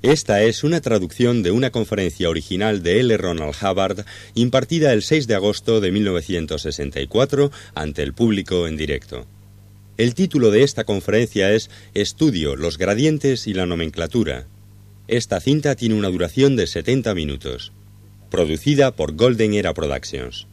Esta es una traducción de una conferencia original de L. Ronald Hubbard impartida el 6 de agosto de 1964 ante el público en directo. El título de esta conferencia es Estudio, los gradientes y la nomenclatura. Esta cinta tiene una duración de 70 minutos. Producida por Golden Era Productions.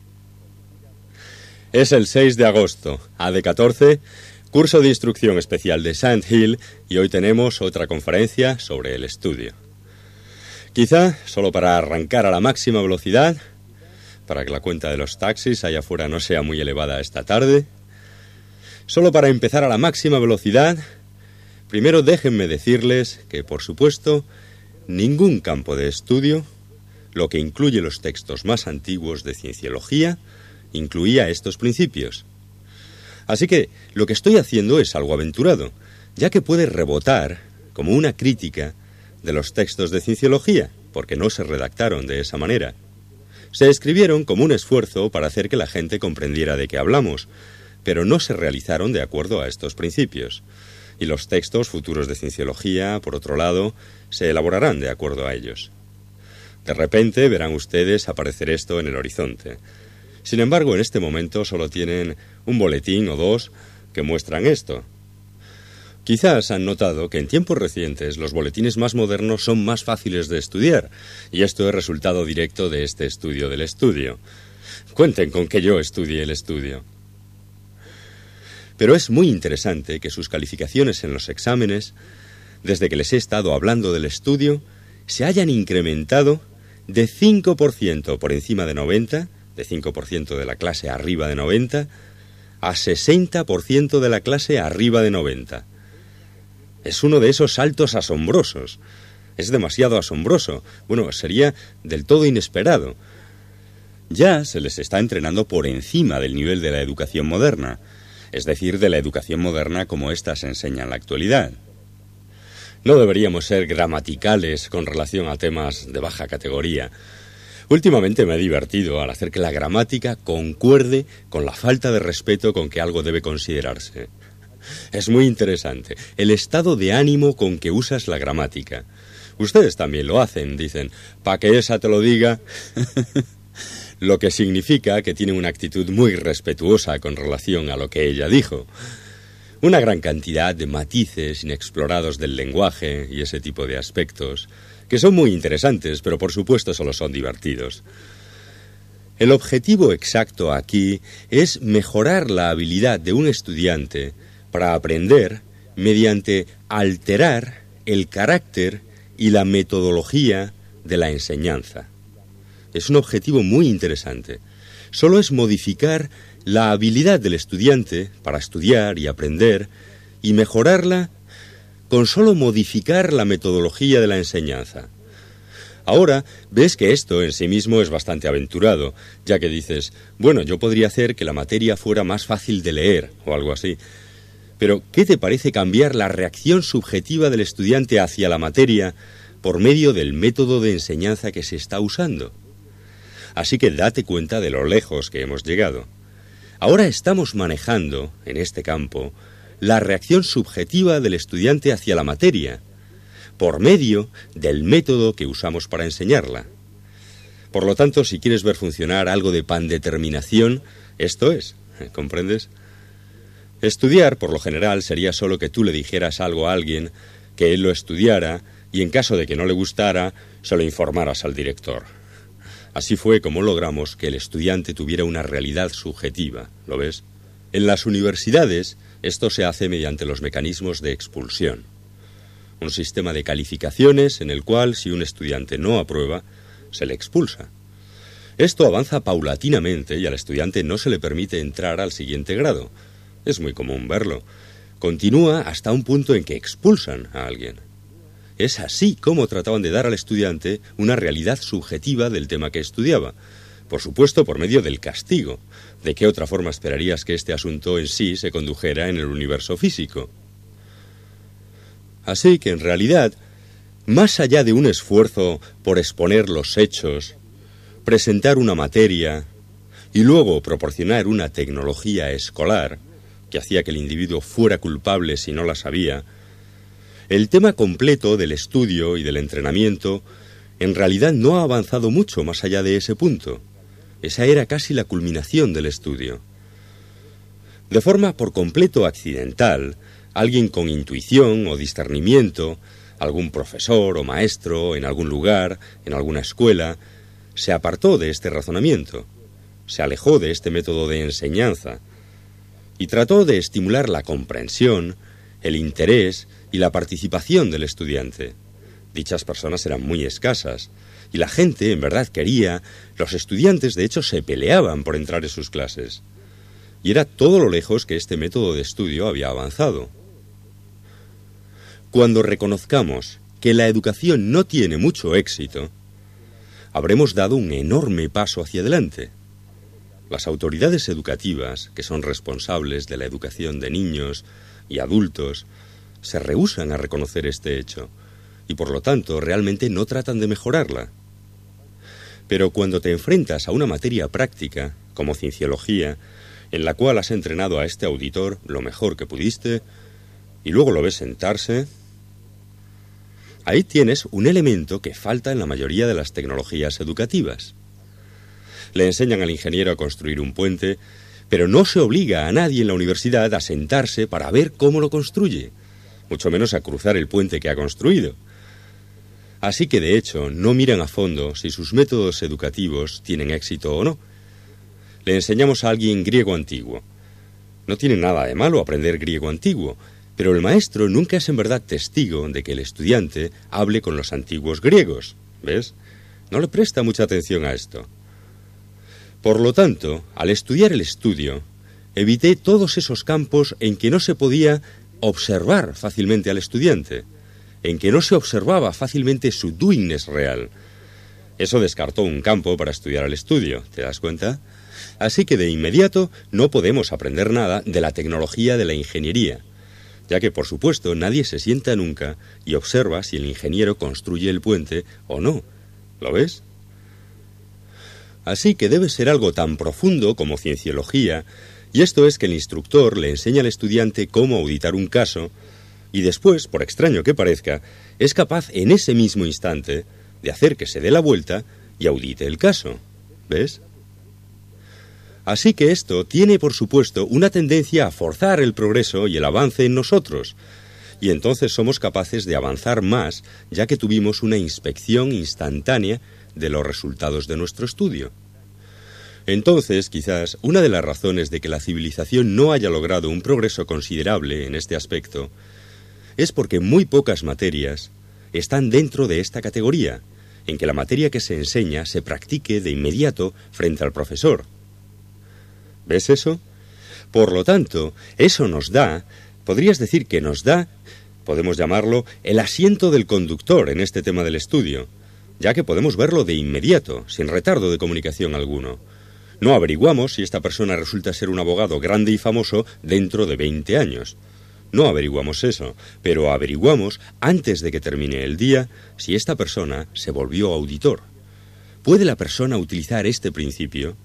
Es el 6 de agosto, AD14, curso de instrucción especial de Sand Hill, y hoy tenemos otra conferencia sobre el estudio. Quizá solo para arrancar a la máxima velocidad, para que la cuenta de los taxis allá afuera no sea muy elevada esta tarde, solo para empezar a la máxima velocidad, primero déjenme decirles que, por supuesto, ningún campo de estudio, lo que incluye los textos más antiguos de cienciología, incluía estos principios. Así que lo que estoy haciendo es algo aventurado, ya que puede rebotar como una crítica de los textos de cienciología, porque no se redactaron de esa manera. Se escribieron como un esfuerzo para hacer que la gente comprendiera de qué hablamos, pero no se realizaron de acuerdo a estos principios. Y los textos futuros de cienciología, por otro lado, se elaborarán de acuerdo a ellos. De repente verán ustedes aparecer esto en el horizonte. Sin embargo, en este momento solo tienen un boletín o dos que muestran esto. Quizás han notado que en tiempos recientes los boletines más modernos son más fáciles de estudiar, y esto es resultado directo de este estudio del estudio. Cuenten con que yo estudie el estudio. Pero es muy interesante que sus calificaciones en los exámenes, desde que les he estado hablando del estudio, se hayan incrementado de 5% por encima de 90, de 5% de la clase arriba de 90, a 60% de la clase arriba de 90. Es uno de esos saltos asombrosos. Es demasiado asombroso. Bueno, sería del todo inesperado. Ya se les está entrenando por encima del nivel de la educación moderna, es decir, de la educación moderna como ésta se enseña en la actualidad. No deberíamos ser gramaticales con relación a temas de baja categoría. Últimamente me he divertido al hacer que la gramática concuerde con la falta de respeto con que algo debe considerarse. Es muy interesante el estado de ánimo con que usas la gramática. Ustedes también lo hacen, dicen, «Pa' que esa te lo diga», lo que significa que tiene una actitud muy respetuosa con relación a lo que ella dijo. Una gran cantidad de matices inexplorados del lenguaje y ese tipo de aspectos, que son muy interesantes, pero por supuesto solo son divertidos. El objetivo exacto aquí es mejorar la habilidad de un estudiante para aprender mediante alterar el carácter y la metodología de la enseñanza. Es un objetivo muy interesante. Solo es modificar la habilidad del estudiante para estudiar y aprender y mejorarla con solo modificar la metodología de la enseñanza. Ahora ves que esto en sí mismo es bastante aventurado, ya que dices, bueno, yo podría hacer que la materia fuera más fácil de leer o algo así. Pero, ¿qué te parece cambiar la reacción subjetiva del estudiante hacia la materia por medio del método de enseñanza que se está usando? Así que date cuenta de lo lejos que hemos llegado. Ahora estamos manejando, en este campo, la reacción subjetiva del estudiante hacia la materia, por medio del método que usamos para enseñarla. Por lo tanto, si quieres ver funcionar algo de pandeterminación, esto es, ¿comprendes? Estudiar, por lo general, sería solo que tú le dijeras algo a alguien, que él lo estudiara, y en caso de que no le gustara, se lo informaras al director. Así fue como logramos que el estudiante tuviera una realidad subjetiva, ¿lo ves? En las universidades, esto se hace mediante los mecanismos de expulsión. Un sistema de calificaciones en el cual, si un estudiante no aprueba, se le expulsa. Esto avanza paulatinamente y al estudiante no se le permite entrar al siguiente grado. Es muy común verlo. Continúa hasta un punto en que expulsan a alguien. Es así como trataban de dar al estudiante una realidad subjetiva del tema que estudiaba. Por supuesto, por medio del castigo. ¿De qué otra forma esperarías que este asunto en sí se condujera en el universo físico? Así que, en realidad, más allá de un esfuerzo por exponer los hechos, presentar una materia y luego proporcionar una tecnología escolar que hacía que el individuo fuera culpable si no la sabía, El tema completo del estudio y del entrenamiento en realidad no ha avanzado mucho más allá de ese punto. Esa era casi la culminación del estudio. De forma por completo accidental, alguien con intuición o discernimiento, algún profesor o maestro en algún lugar, en alguna escuela, se apartó de este razonamiento, se alejó de este método de enseñanza y trató de estimular la comprensión, el interés y la participación del estudiante. Dichas personas eran muy escasas y la gente en verdad quería, los estudiantes de hecho se peleaban por entrar en sus clases. Y era todo lo lejos que este método de estudio había avanzado. Cuando reconozcamos que la educación no tiene mucho éxito, habremos dado un enorme paso hacia adelante. Las autoridades educativas, que son responsables de la educación de niños y adultos, se rehúsan a reconocer este hecho y por lo tanto realmente no tratan de mejorarla. Pero cuando te enfrentas a una materia práctica, como cienciología, en la cual has entrenado a este auditor lo mejor que pudiste, y luego lo ves sentarse, ahí tienes un elemento que falta en la mayoría de las tecnologías educativas. Le enseñan al ingeniero a construir un puente, pero no se obliga a nadie en la universidad a sentarse para ver cómo lo construye, mucho menos a cruzar el puente que ha construido. Así que, de hecho, no miran a fondo si sus métodos educativos tienen éxito o no. Le enseñamos a alguien griego antiguo. No tiene nada de malo aprender griego antiguo, pero el maestro nunca es en verdad testigo de que el estudiante hable con los antiguos griegos. ¿Ves? No le presta mucha atención a esto. Por lo tanto, al estudiar el estudio, evité todos esos campos en que no se podía observar fácilmente al estudiante, en que no se observaba fácilmente su doingness real. Eso descartó un campo para estudiar el estudio, ¿te das cuenta? Así que de inmediato no podemos aprender nada de la tecnología de la ingeniería, ya que por supuesto nadie se sienta nunca y observa si el ingeniero construye el puente o no. ¿Lo ves? Así que debe ser algo tan profundo como cienciología, y esto es que el instructor le enseña al estudiante cómo auditar un caso, y después, por extraño que parezca, es capaz en ese mismo instante de hacer que se dé la vuelta y audite el caso. ¿Ves? Así que esto tiene, por supuesto, una tendencia a forzar el progreso y el avance en nosotros, y entonces somos capaces de avanzar más, ya que tuvimos una inspección instantánea de los resultados de nuestro estudio. Entonces, quizás, una de las razones de que la civilización no haya logrado un progreso considerable en este aspecto es porque muy pocas materias están dentro de esta categoría, en que la materia que se enseña se practique de inmediato frente al profesor. ¿Ves eso? Por lo tanto, eso nos da, podrías decir que nos da, podemos llamarlo, el asiento del conductor en este tema del estudio, ya que podemos verlo de inmediato, sin retardo de comunicación alguno. No averiguamos si esta persona resulta ser un abogado grande y famoso dentro de 20 años. No averiguamos eso, pero averiguamos, antes de que termine el día, si esta persona se volvió auditor. ¿Puede la persona utilizar este principio?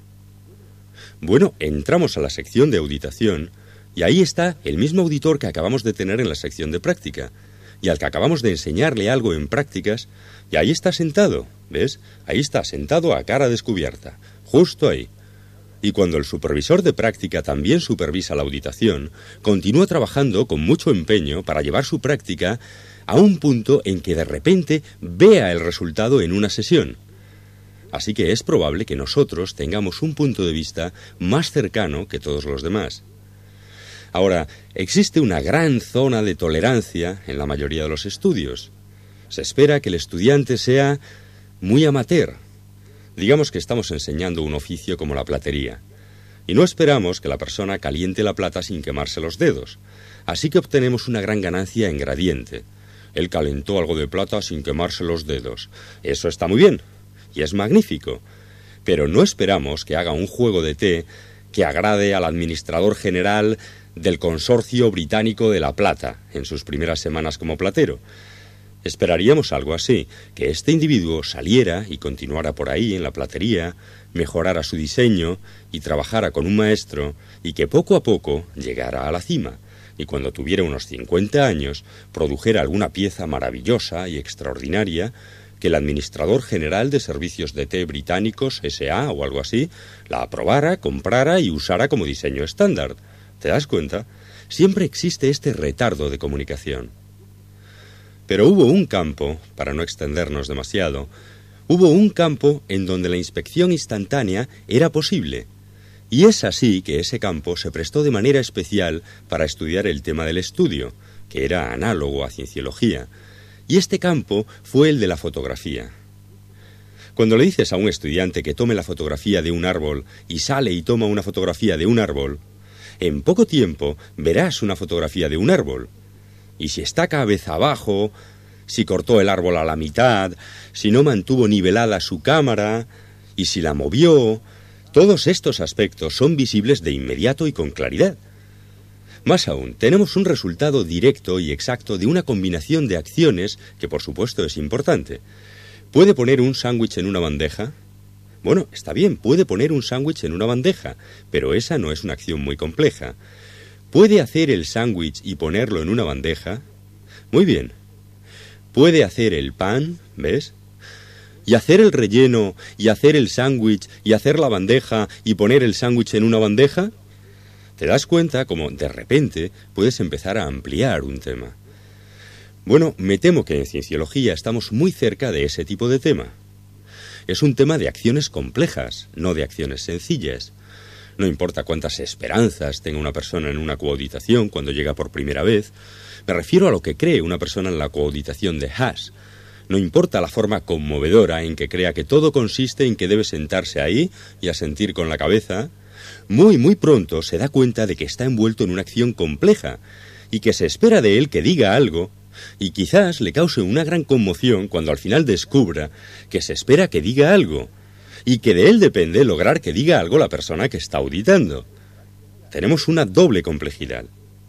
Bueno, entramos a la sección de auditación y ahí está el mismo auditor que acabamos de tener en la sección de práctica y al que acabamos de enseñarle algo en prácticas y ahí está sentado, ¿ves? Ahí está sentado a cara descubierta, justo ahí. Y cuando el supervisor de práctica también supervisa la auditación, continúa trabajando con mucho empeño para llevar su práctica a un punto en que de repente vea el resultado en una sesión. Así que es probable que nosotros tengamos un punto de vista más cercano que todos los demás. Ahora, existe una gran zona de tolerancia en la mayoría de los estudios. Se espera que el estudiante sea muy amateur. Digamos que estamos enseñando un oficio como la platería. Y no esperamos que la persona caliente la plata sin quemarse los dedos. Así que obtenemos una gran ganancia en gradiente. Él calentó algo de plata sin quemarse los dedos. Eso está muy bien. Y es magnífico, pero no esperamos que haga un juego de té que agrade al administrador general del Consorcio Británico de la Plata en sus primeras semanas como platero. Esperaríamos algo así, que este individuo saliera y continuara por ahí en la platería, mejorara su diseño y trabajara con un maestro y que poco a poco llegara a la cima. y cuando tuviera unos 50 años produjera alguna pieza maravillosa y extraordinaria que el administrador general de servicios de té británicos, S.A. o algo así, la aprobara, comprara y usara como diseño estándar. ¿Te das cuenta? Siempre existe este retardo de comunicación. Pero hubo un campo, para no extendernos demasiado, hubo un campo en donde la inspección instantánea era posible. Y es así que ese campo se prestó de manera especial para estudiar el tema del estudio, que era análogo a cienciología. Y este campo fue el de la fotografía. Cuando le dices a un estudiante que tome la fotografía de un árbol y sale y toma una fotografía de un árbol, en poco tiempo verás una fotografía de un árbol. Y si está cabeza abajo, si cortó el árbol a la mitad, si no mantuvo nivelada su cámara, y si la movió, todos estos aspectos son visibles de inmediato y con claridad. Más aún, tenemos un resultado directo y exacto de una combinación de acciones que, por supuesto, es importante. ¿Puede poner un sándwich en una bandeja? Bueno, está bien, puede poner un sándwich en una bandeja, pero esa no es una acción muy compleja. ¿Puede hacer el sándwich y ponerlo en una bandeja? Muy bien. ¿Puede hacer el pan? ¿Ves? ¿Y hacer el relleno, y hacer el sándwich, y hacer la bandeja, y poner el sándwich en una bandeja? ¿Te das cuenta cómo, de repente, puedes empezar a ampliar un tema? Bueno, me temo que en cienciología estamos muy cerca de ese tipo de tema. Es un tema de acciones complejas, no de acciones sencillas. No importa cuántas esperanzas tenga una persona en una coauditación cuando llega por primera vez, me refiero a lo que cree una persona en la coauditación de Hash. No importa la forma conmovedora en que crea que todo consiste en que debe sentarse ahí y asentir con la cabeza, muy pronto se da cuenta de que está envuelto en una acción compleja y que se espera de él que diga algo, y quizás le cause una gran conmoción cuando al final descubra que se espera que diga algo y que de él depende lograr que diga algo la persona que está auditando. Tenemos una doble complejidad.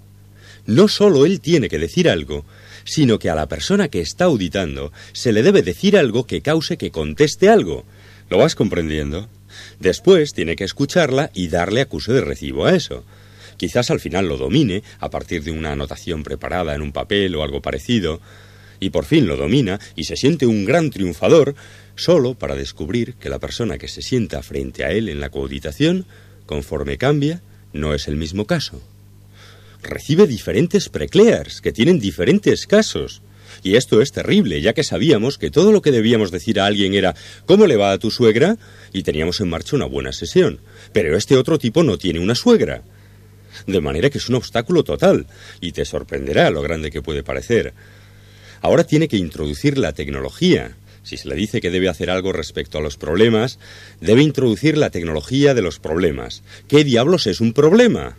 No solo él tiene que decir algo, sino que a la persona que está auditando se le debe decir algo que cause que conteste algo. ¿Lo vas comprendiendo? Después tiene que escucharla y darle acuse de recibo a eso. Quizás al final lo domine a partir de una anotación preparada en un papel o algo parecido, y por fin lo domina y se siente un gran triunfador, solo para descubrir que la persona que se sienta frente a él en la coauditación, conforme cambia, no es el mismo caso. Recibe diferentes preclears que tienen diferentes casos. Y esto es terrible, ya que sabíamos que todo lo que debíamos decir a alguien era ¿cómo le va a tu suegra? Y teníamos en marcha una buena sesión. Pero este otro tipo no tiene una suegra. De manera que es un obstáculo total, y te sorprenderá lo grande que puede parecer. Ahora tiene que introducir la tecnología. Si se le dice que debe hacer algo respecto a los problemas, debe introducir la tecnología de los problemas. ¿Qué diablos es un problema?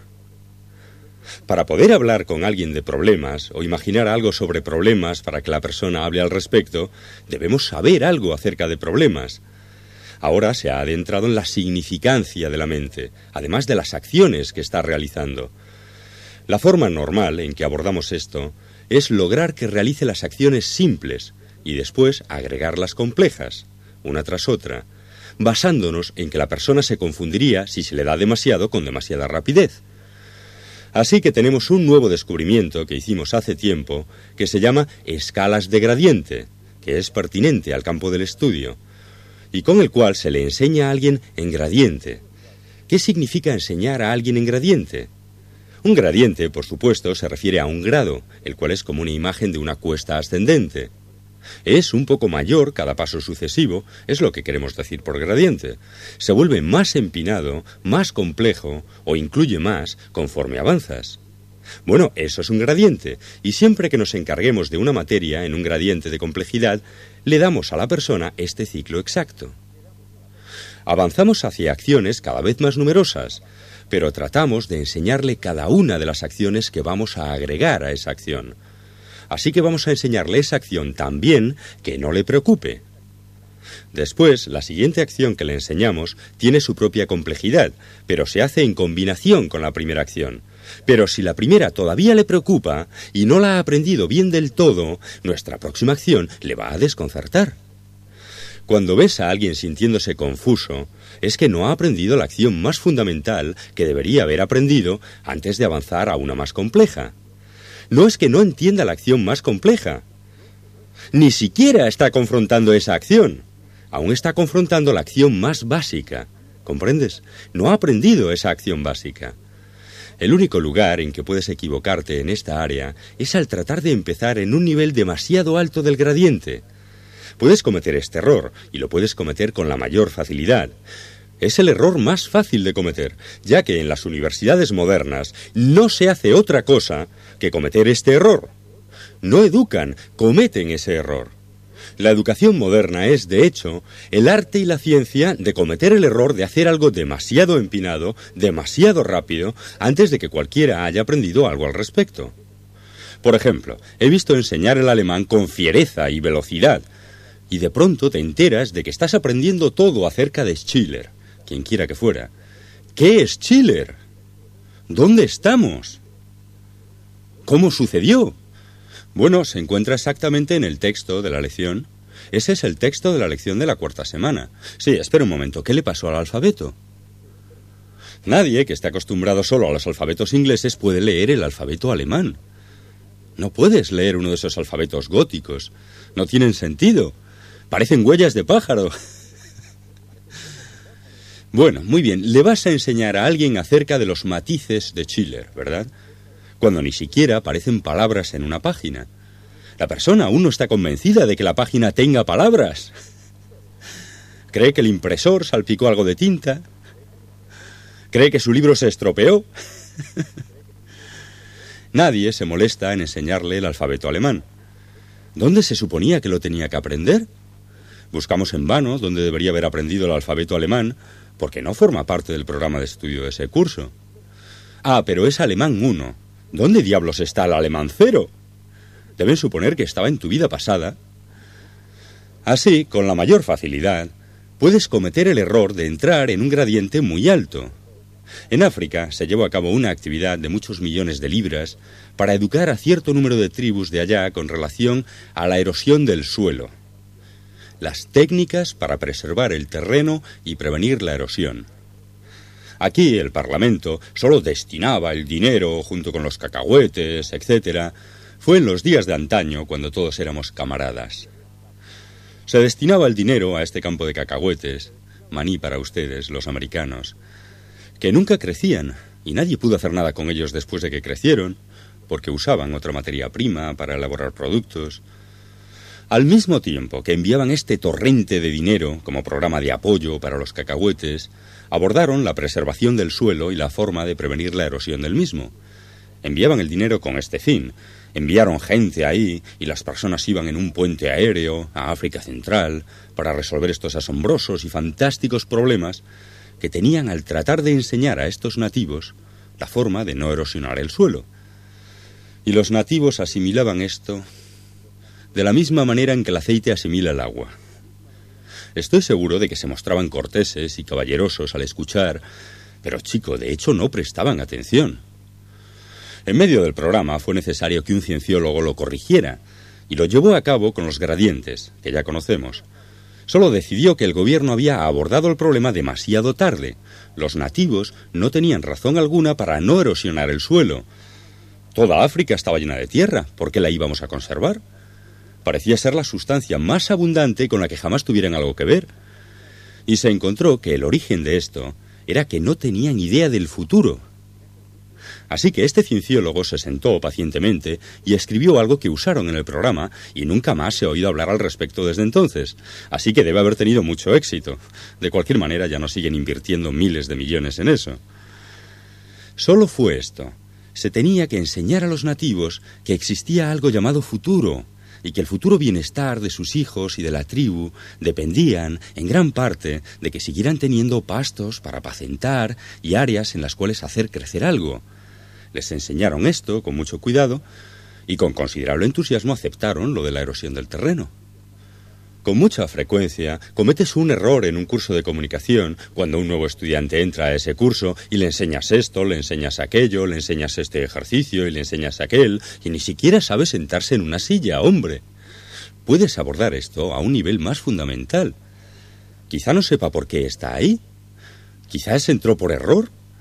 Para poder hablar con alguien de problemas o imaginar algo sobre problemas para que la persona hable al respecto, debemos saber algo acerca de problemas. Ahora se ha adentrado en la significancia de la mente, además de las acciones que está realizando. La forma normal en que abordamos esto es lograr que realice las acciones simples y después agregarlas complejas, una tras otra, basándonos en que la persona se confundiría si se le da demasiado con demasiada rapidez. Así que tenemos un nuevo descubrimiento que hicimos hace tiempo que se llama escalas de gradiente, que es pertinente al campo del estudio, y con el cual se le enseña a alguien en gradiente. ¿Qué significa enseñar a alguien en gradiente? Un gradiente, por supuesto, se refiere a un grado, el cual es como una imagen de una cuesta ascendente. Es un poco mayor cada paso sucesivo, es lo que queremos decir por gradiente. Se vuelve más empinado, más complejo o incluye más conforme avanzas. Bueno, eso es un gradiente, y siempre que nos encarguemos de una materia en un gradiente de complejidad, le damos a la persona este ciclo exacto. Avanzamos hacia acciones cada vez más numerosas, pero tratamos de enseñarle cada una de las acciones que vamos a agregar a esa acción. Así que vamos a enseñarle esa acción tan bien que no le preocupe. Después, la siguiente acción que le enseñamos tiene su propia complejidad, pero se hace en combinación con la primera acción. Pero si la primera todavía le preocupa y no la ha aprendido bien del todo, nuestra próxima acción le va a desconcertar. Cuando ves a alguien sintiéndose confuso, es que no ha aprendido la acción más fundamental que debería haber aprendido antes de avanzar a una más compleja. No es que no entienda la acción más compleja. Ni siquiera está confrontando esa acción. Aún está confrontando la acción más básica. ¿Comprendes? No ha aprendido esa acción básica. El único lugar en que puedes equivocarte en esta área es al tratar de empezar en un nivel demasiado alto del gradiente. Puedes cometer este error, y lo puedes cometer con la mayor facilidad. Es el error más fácil de cometer, ya que en las universidades modernas no se hace otra cosa que cometer este error. No educan, cometen ese error. La educación moderna es, de hecho, el arte y la ciencia de cometer el error de hacer algo demasiado empinado, demasiado rápido, antes de que cualquiera haya aprendido algo al respecto. Por ejemplo, he visto enseñar el alemán con fiereza y velocidad, y de pronto te enteras de que estás aprendiendo todo acerca de Schiller, quien quiera que fuera. ¿Qué es Schiller? ¿Dónde estamos? ¿Cómo sucedió? Bueno, se encuentra exactamente en el texto de la lección. Ese es el texto de la lección de la cuarta semana. Sí, espera un momento, ¿qué le pasó al alfabeto? Nadie que esté acostumbrado solo a los alfabetos ingleses puede leer el alfabeto alemán. No puedes leer uno de esos alfabetos góticos. No tienen sentido. Parecen huellas de pájaro. Bueno, muy bien, le vas a enseñar a alguien acerca de los matices de Schiller, ¿verdad? Cuando ni siquiera aparecen palabras en una página. La persona aún no está convencida de que la página tenga palabras. Cree que el impresor salpicó algo de tinta. Cree que su libro se estropeó. Nadie se molesta en enseñarle el alfabeto alemán. ¿Dónde se suponía que lo tenía que aprender? Buscamos en vano dónde debería haber aprendido el alfabeto alemán, porque no forma parte del programa de estudio de ese curso. Ah, pero es alemán 1. ¿Dónde diablos está el alemán 0? Deben suponer que estaba en tu vida pasada. Así, con la mayor facilidad, puedes cometer el error de entrar en un gradiente muy alto. En África se llevó a cabo una actividad de muchos millones de libras para educar a cierto número de tribus de allá con relación a la erosión del suelo. Las técnicas para preservar el terreno y prevenir la erosión. Aquí el Parlamento solo destinaba el dinero junto con los cacahuetes, etc. Fue en los días de antaño cuando todos éramos camaradas. Se destinaba el dinero a este campo de cacahuetes, maní para ustedes, los americanos, que nunca crecían y nadie pudo hacer nada con ellos después de que crecieron, porque usaban otra materia prima para elaborar productos. Al mismo tiempo que enviaban este torrente de dinero como programa de apoyo para los cacahuetes, abordaron la preservación del suelo y la forma de prevenir la erosión del mismo. Enviaban el dinero con este fin. Enviaron gente ahí y las personas iban en un puente aéreo a África Central para resolver estos asombrosos y fantásticos problemas que tenían al tratar de enseñar a estos nativos la forma de no erosionar el suelo. Y los nativos asimilaban esto de la misma manera en que el aceite asimila el agua. Estoy seguro de que se mostraban corteses y caballerosos al escuchar, pero chico, de hecho no prestaban atención. En medio del programa fue necesario que un cienciólogo lo corrigiera, y lo llevó a cabo con los gradientes, que ya conocemos. Solo decidió que el gobierno había abordado el problema demasiado tarde. Los nativos no tenían razón alguna para no erosionar el suelo. Toda África estaba llena de tierra, ¿por qué la íbamos a conservar? Parecía ser la sustancia más abundante con la que jamás tuvieran algo que ver. Y se encontró que el origen de esto era que no tenían idea del futuro. Así que este cienciólogo se sentó pacientemente y escribió algo que usaron en el programa y nunca más se ha oído hablar al respecto desde entonces. Así que debe haber tenido mucho éxito. De cualquier manera ya no siguen invirtiendo miles de millones en eso. Solo fue esto. Se tenía que enseñar a los nativos que existía algo llamado futuro, y que el futuro bienestar de sus hijos y de la tribu dependían, en gran parte, de que siguieran teniendo pastos para apacentar y áreas en las cuales hacer crecer algo. Les enseñaron esto con mucho cuidado y con considerable entusiasmo aceptaron lo de la erosión del terreno. Con mucha frecuencia cometes un error en un curso de comunicación cuando un nuevo estudiante entra a ese curso y le enseñas esto, le enseñas aquello, le enseñas este ejercicio y le enseñas aquel, y ni siquiera sabe sentarse en una silla, hombre. Puedes abordar esto a un nivel más fundamental. Quizá no sepa por qué está ahí. Quizás entró por error.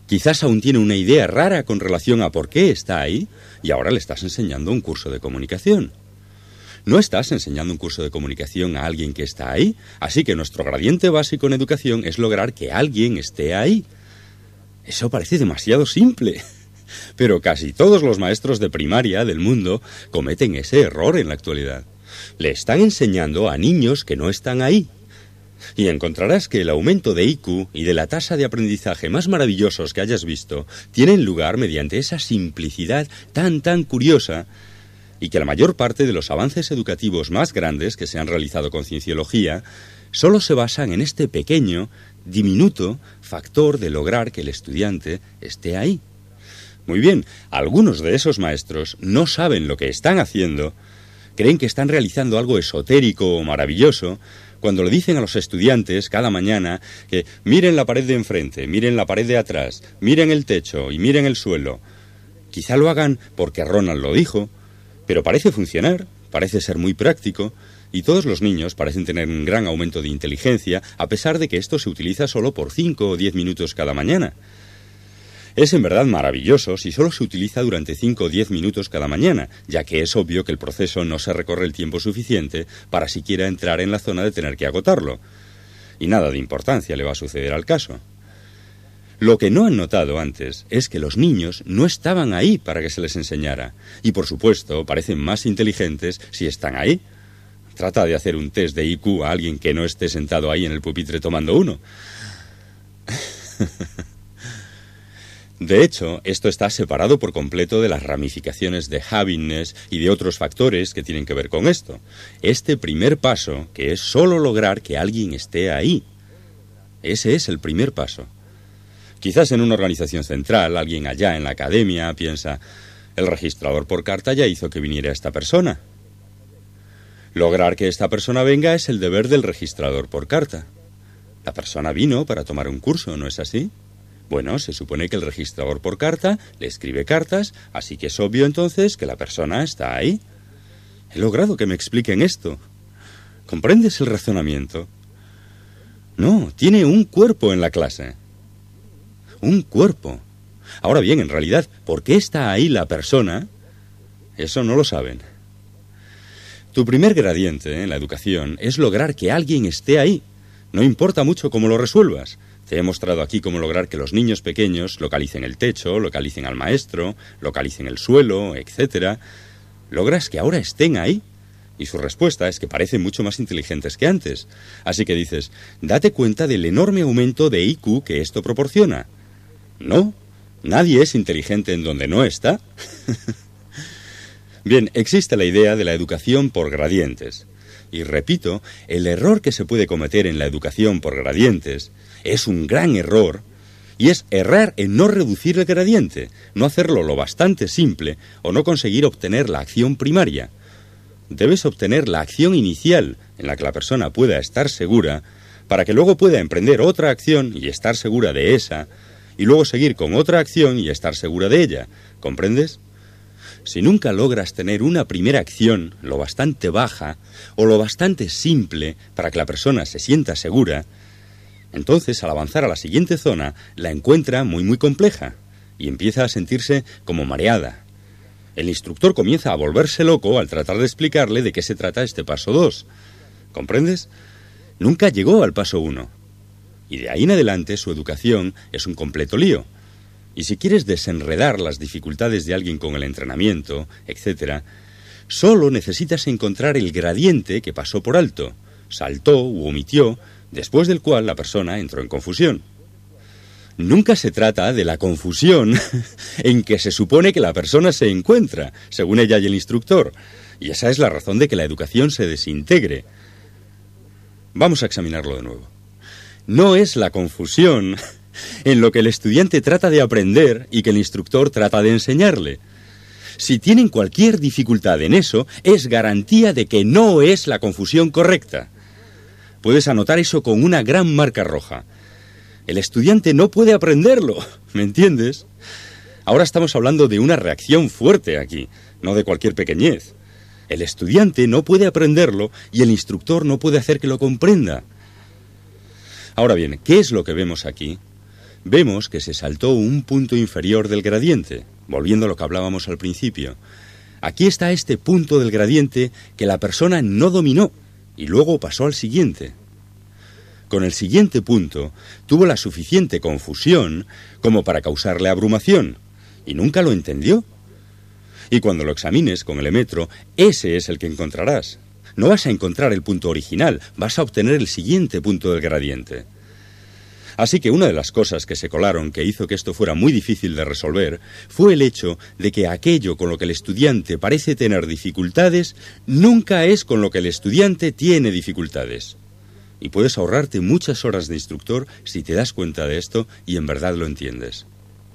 Quizás aún tiene una idea rara con relación a por qué está ahí y ahora le estás enseñando un curso de comunicación. No estás enseñando un curso de comunicación a alguien que está ahí, así que nuestro gradiente básico en educación es lograr que alguien esté ahí. Eso parece demasiado simple, pero casi todos los maestros de primaria del mundo cometen ese error en la actualidad. Le están enseñando a niños que no están ahí. Y encontrarás que el aumento de IQ y de la tasa de aprendizaje más maravillosos que hayas visto tienen lugar mediante esa simplicidad tan curiosa, y que la mayor parte de los avances educativos más grandes que se han realizado con cienciología solo se basan en este pequeño, diminuto factor de lograr que el estudiante esté ahí. Muy bien, algunos de esos maestros no saben lo que están haciendo, creen que están realizando algo esotérico o maravilloso, cuando le dicen a los estudiantes cada mañana que miren la pared de enfrente, miren la pared de atrás, miren el techo y miren el suelo. Quizá lo hagan porque Ronald lo dijo, pero parece funcionar, parece ser muy práctico, y todos los niños parecen tener un gran aumento de inteligencia, a pesar de que esto se utiliza solo por 5 o 10 minutos cada mañana. Es en verdad maravilloso si solo se utiliza durante 5 o 10 minutos cada mañana, ya que es obvio que el proceso no se recorre el tiempo suficiente para siquiera entrar en la zona de tener que agotarlo. Y nada de importancia le va a suceder al caso. Lo que no han notado antes es que los niños no estaban ahí para que se les enseñara. Y por supuesto, parecen más inteligentes si están ahí. Trata de hacer un test de IQ a alguien que no esté sentado ahí en el pupitre tomando uno. De hecho, esto está separado por completo de las ramificaciones de happiness y de otros factores que tienen que ver con esto. Este primer paso, que es solo lograr que alguien esté ahí. Ese es el primer paso. Quizás en una organización central, alguien allá en la academia piensa, el registrador por carta ya hizo que viniera esta persona. Lograr que esta persona venga es el deber del registrador por carta. La persona vino para tomar un curso, ¿no es así? Bueno, se supone que el registrador por carta le escribe cartas, así que es obvio entonces que la persona está ahí. He logrado que me expliquen esto. ¿Comprendes el razonamiento? No, tiene un cuerpo en la clase. Un cuerpo. Ahora bien, en realidad, ¿por qué está ahí la persona? Eso no lo saben. Tu primer gradiente en la educación es lograr que alguien esté ahí. No importa mucho cómo lo resuelvas. Te he mostrado aquí cómo lograr que los niños pequeños localicen el techo, localicen al maestro, localicen el suelo, etc. Logras que ahora estén ahí. Y su respuesta es que parecen mucho más inteligentes que antes. Así que dices, date cuenta del enorme aumento de IQ que esto proporciona. No, nadie es inteligente en donde no está. Bien, existe la idea de la educación por gradientes. Y repito, el error que se puede cometer en la educación por gradientes es un gran error, y es errar en no reducir el gradiente, no hacerlo lo bastante simple o no conseguir obtener la acción primaria. Debes obtener la acción inicial en la que la persona pueda estar segura, para que luego pueda emprender otra acción y estar segura de esa, y luego seguir con otra acción y estar segura de ella. ¿Comprendes? Si nunca logras tener una primera acción lo bastante baja o lo bastante simple para que la persona se sienta segura, entonces al avanzar a la siguiente zona la encuentra muy compleja y empieza a sentirse como mareada. El instructor comienza a volverse loco al tratar de explicarle de qué se trata este paso 2. ¿Comprendes? Nunca llegó al paso 1. Y de ahí en adelante su educación es un completo lío. Y si quieres desenredar las dificultades de alguien con el entrenamiento, etc., solo necesitas encontrar el gradiente que pasó por alto, saltó u omitió, después del cual la persona entró en confusión. Nunca se trata de la confusión en que se supone que la persona se encuentra, según ella y el instructor, y esa es la razón de que la educación se desintegre. Vamos a examinarlo de nuevo. No es la confusión en lo que el estudiante trata de aprender y que el instructor trata de enseñarle. Si tienen cualquier dificultad en eso, es garantía de que no es la confusión correcta. Puedes anotar eso con una gran marca roja. El estudiante no puede aprenderlo, ¿me entiendes? Ahora estamos hablando de una reacción fuerte aquí, no de cualquier pequeñez. El estudiante no puede aprenderlo y el instructor no puede hacer que lo comprenda. Ahora bien, ¿qué es lo que vemos aquí? vemos que se saltó un punto inferior del gradiente, volviendo a lo que hablábamos al principio. Aquí está este punto del gradiente que la persona no dominó y luego pasó al siguiente. Con el siguiente punto tuvo la suficiente confusión como para causarle abrumación y nunca lo entendió. Y cuando lo examines con el emetro, ese es el que encontrarás. No vas a encontrar el punto original, vas a obtener el siguiente punto del gradiente. Así que una de las cosas que se colaron que hizo que esto fuera muy difícil de resolver fue el hecho de que aquello con lo que el estudiante parece tener dificultades nunca es con lo que el estudiante tiene dificultades. Y puedes ahorrarte muchas horas de instructor si te das cuenta de esto y en verdad lo entiendes.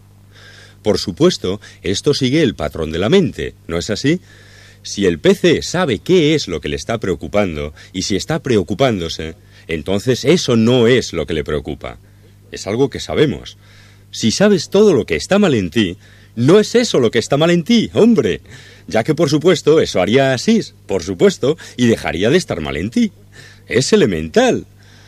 Por supuesto, esto sigue el patrón de la mente, ¿no es así? Si el PC sabe qué es lo que le está preocupando y si está preocupándose, entonces eso no es lo que le preocupa. Es algo que sabemos. Si sabes todo lo que está mal en ti, no es eso lo que está mal en ti, hombre. Ya que, por supuesto, eso haría así, por supuesto, y dejaría de estar mal en ti. Es elemental.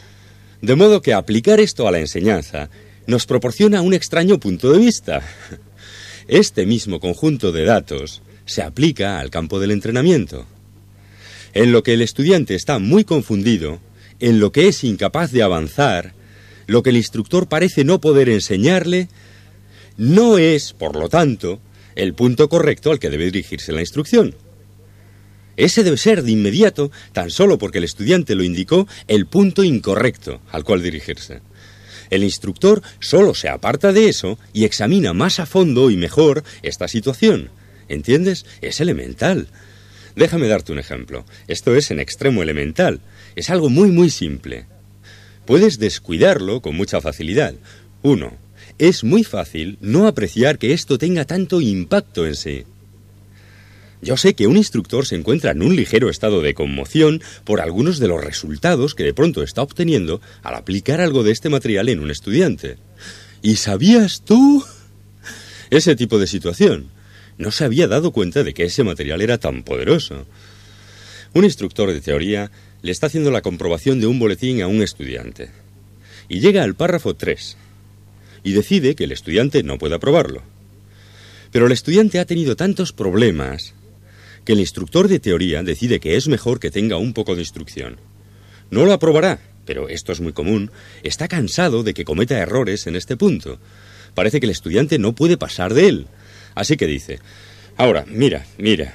De modo que aplicar esto a la enseñanza nos proporciona un extraño punto de vista. Este mismo conjunto de datos se aplica al campo del entrenamiento. En lo que el estudiante está muy confundido, en lo que es incapaz de avanzar, lo que el instructor parece no poder enseñarle, no es, por lo tanto, el punto correcto al que debe dirigirse la instrucción. Ese debe ser de inmediato, tan solo porque el estudiante lo indicó, el punto incorrecto al cual dirigirse. El instructor solo se aparta de eso y examina más a fondo y mejor esta situación. ¿Entiendes? Es elemental. Déjame darte un ejemplo. Esto es en extremo elemental. Es algo muy, muy simple. Puedes descuidarlo con mucha facilidad. 1. Es muy fácil no apreciar que esto tenga tanto impacto en sí. Yo sé que un instructor se encuentra en un ligero estado de conmoción por algunos de los resultados que de pronto está obteniendo al aplicar algo de este material en un estudiante. ¿Y sabías tú? Ese tipo de situación. No se había dado cuenta de que ese material era tan poderoso. Un instructor de teoría le está haciendo la comprobación de un boletín a un estudiante. Y llega al párrafo 3. Y decide que el estudiante no puede aprobarlo. Pero el estudiante ha tenido tantos problemas que el instructor de teoría decide que es mejor que tenga un poco de instrucción. No lo aprobará, pero esto es muy común. Está cansado de que cometa errores en este punto. Parece que el estudiante no puede pasar de él. Así que dice, ahora, mira.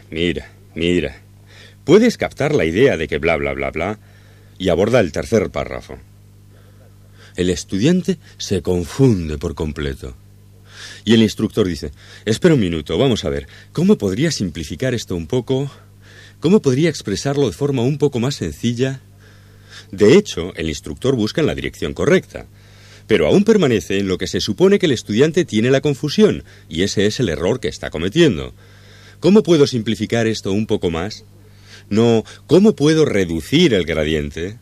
¿Puedes captar la idea de que bla, bla, bla, bla? Y aborda el tercer párrafo. El estudiante se confunde por completo. Y el instructor dice, espera un minuto, vamos a ver, ¿cómo podría simplificar esto un poco? ¿Cómo podría expresarlo de forma un poco más sencilla? De hecho, el instructor busca en la dirección correcta, pero aún permanece en lo que se supone que el estudiante tiene la confusión, y ese es el error que está cometiendo. ¿Cómo puedo simplificar esto un poco más? No, ¿cómo puedo reducir el gradiente?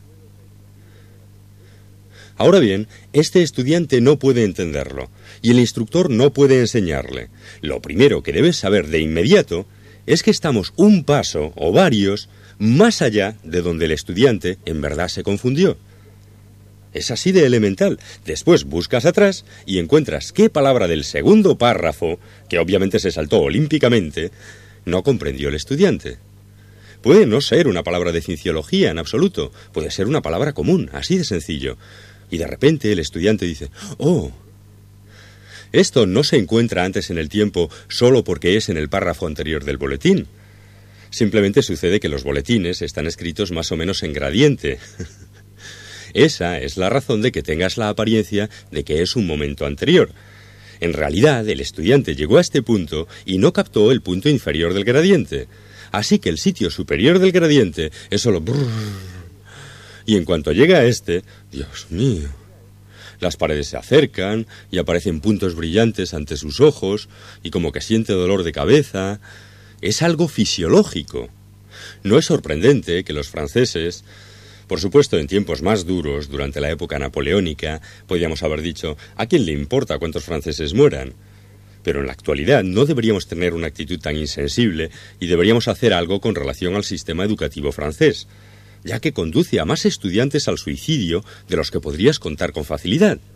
Ahora bien, este estudiante no puede entenderlo, y el instructor no puede enseñarle. Lo primero que debes saber de inmediato es que estamos un paso, o varios, más allá de donde el estudiante en verdad se confundió. Es así de elemental. Después buscas atrás y encuentras qué palabra del segundo párrafo, que obviamente se saltó olímpicamente, no comprendió el estudiante. Puede no ser una palabra de cienciología en absoluto, puede ser una palabra común, así de sencillo. Y de repente el estudiante dice, ¡oh! Esto no se encuentra antes en el tiempo solo porque es en el párrafo anterior del boletín. Simplemente sucede que los boletines están escritos más o menos en gradiente. Esa es la razón de que tengas la apariencia de que es un momento anterior. En realidad, el estudiante llegó a este punto y no captó el punto inferior del gradiente. Así que el sitio superior del gradiente es solo brrr. Y en cuanto llega a este, Dios mío, las paredes se acercan y aparecen puntos brillantes ante sus ojos y como que siente dolor de cabeza. Es algo fisiológico. No es sorprendente que los franceses, por supuesto en tiempos más duros, durante la época napoleónica, podríamos haber dicho, ¿a quién le importa cuántos franceses mueran? Pero en la actualidad no deberíamos tener una actitud tan insensible y deberíamos hacer algo con relación al sistema educativo francés, ya que conduce a más estudiantes al suicidio de los que podrías contar con facilidad.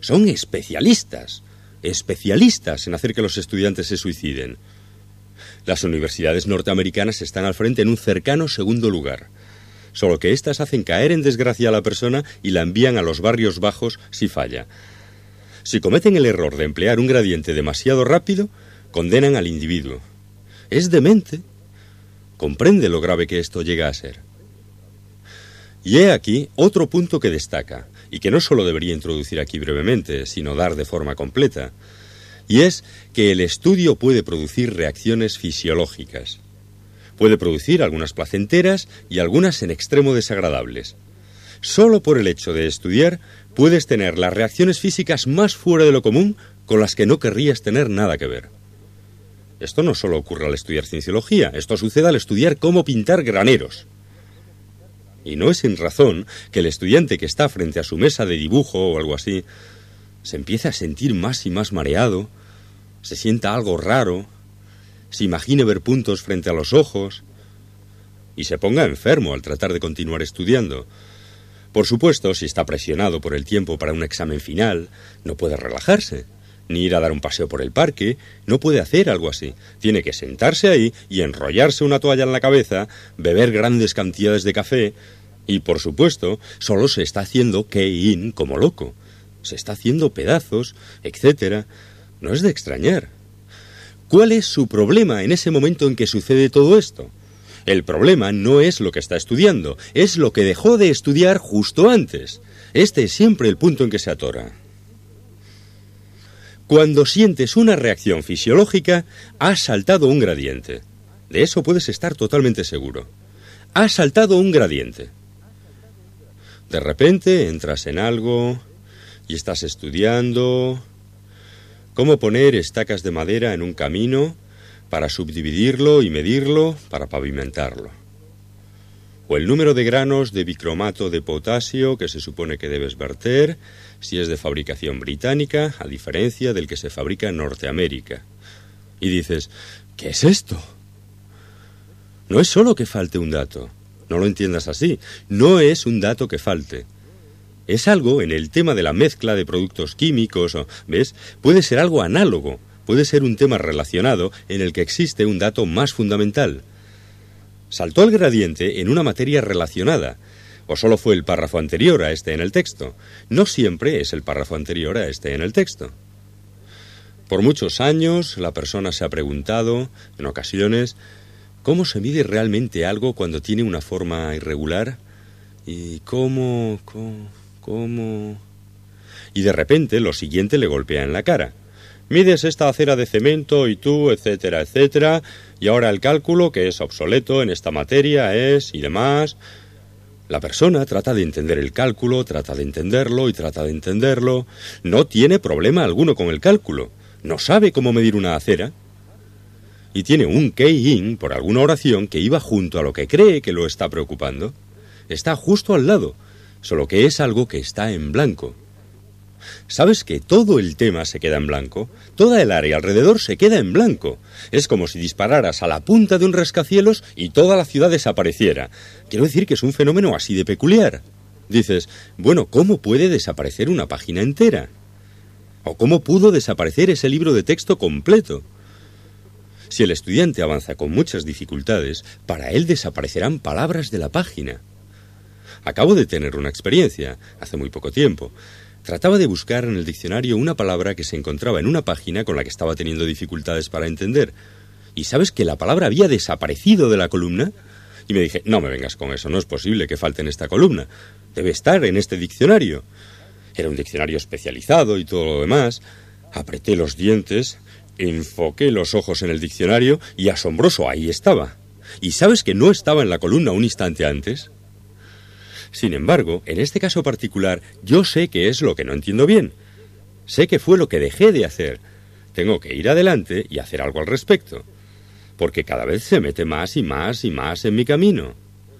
son especialistas en hacer que los estudiantes se suiciden. Las universidades norteamericanas están al frente en un cercano segundo lugar, solo que éstas hacen caer en desgracia a la persona y la envían a los barrios bajos si falla. Si cometen el error de emplear un gradiente demasiado rápido, condenan al individuo. Es demente. Comprende lo grave que esto llega a ser. Y he aquí otro punto que destaca, y que no solo debería introducir aquí brevemente, sino dar de forma completa, y es que el estudio puede producir reacciones fisiológicas. Puede producir algunas placenteras y algunas en extremo desagradables. Solo por el hecho de estudiar puedes tener las reacciones físicas más fuera de lo común con las que no querrías tener nada que ver. Esto no solo ocurre al estudiar cienciología, esto sucede al estudiar cómo pintar graneros. Y no es sin razón que el estudiante que está frente a su mesa de dibujo o algo así se empieza a sentir más y más mareado, se sienta algo raro, se imagine ver puntos frente a los ojos y se ponga enfermo al tratar de continuar estudiando. Por supuesto, si está presionado por el tiempo para un examen final, no puede relajarse, ni ir a dar un paseo por el parque, no puede hacer algo así. Tiene que sentarse ahí y enrollarse una toalla en la cabeza, beber grandes cantidades de café y, por supuesto, solo se está haciendo key-in como loco. Se está haciendo pedazos, etcétera. No es de extrañar. ¿Cuál es su problema en ese momento en que sucede todo esto? El problema no es lo que está estudiando, es lo que dejó de estudiar justo antes. Este es siempre el punto en que se atora. Cuando sientes una reacción fisiológica, has saltado un gradiente. De eso puedes estar totalmente seguro. Has saltado un gradiente. De repente entras en algo y estás estudiando cómo poner estacas de madera en un camino para subdividirlo y medirlo para pavimentarlo. O el número de granos de bicromato de potasio que se supone que debes verter si es de fabricación británica, a diferencia del que se fabrica en Norteamérica. Y dices, ¿qué es esto? No es solo que falte un dato, no lo entiendas así, no es un dato que falte. Es algo en el tema de la mezcla de productos químicos, ¿ves? Puede ser algo análogo, puede ser un tema relacionado en el que existe un dato más fundamental. Saltó el gradiente en una materia relacionada, o solo fue el párrafo anterior a este en el texto. No siempre es el párrafo anterior a este en el texto. Por muchos años la persona se ha preguntado, en ocasiones, ¿cómo se mide realmente algo cuando tiene una forma irregular? ¿Y cómo? Y de repente lo siguiente le golpea en la cara. Mides esta acera de cemento y tú, etcétera, etcétera, y ahora el cálculo, que es obsoleto en esta materia, es, y demás. La persona trata de entender el cálculo, trata de entenderlo y trata de entenderlo. No tiene problema alguno con el cálculo. No sabe cómo medir una acera. Y tiene un key-in por alguna oración que iba junto a lo que cree que lo está preocupando. Está justo al lado, solo que es algo que está en blanco. ¿Sabes que todo el tema se queda en blanco? Toda el área alrededor se queda en blanco. Es como si dispararas a la punta de un rascacielos y toda la ciudad desapareciera. Quiero decir que es un fenómeno así de peculiar. Dices, bueno, ¿cómo puede desaparecer una página entera? ¿O cómo pudo desaparecer ese libro de texto completo? Si el estudiante avanza con muchas dificultades, para él desaparecerán palabras de la página. Acabo de tener una experiencia, hace muy poco tiempo. Trataba de buscar en el diccionario una palabra que se encontraba en una página con la que estaba teniendo dificultades para entender. ¿Y sabes que la palabra había desaparecido de la columna? Y me dije, no me vengas con eso, no es posible que falte en esta columna. Debe estar en este diccionario. Era un diccionario especializado y todo lo demás. Apreté los dientes, enfoqué los ojos en el diccionario y asombroso, ahí estaba. ¿Y sabes que no estaba en la columna un instante antes? Sin embargo, en este caso particular, yo sé que es lo que no entiendo bien. Sé que fue lo que dejé de hacer. Tengo que ir adelante y hacer algo al respecto. Porque cada vez se mete más y más y más en mi camino.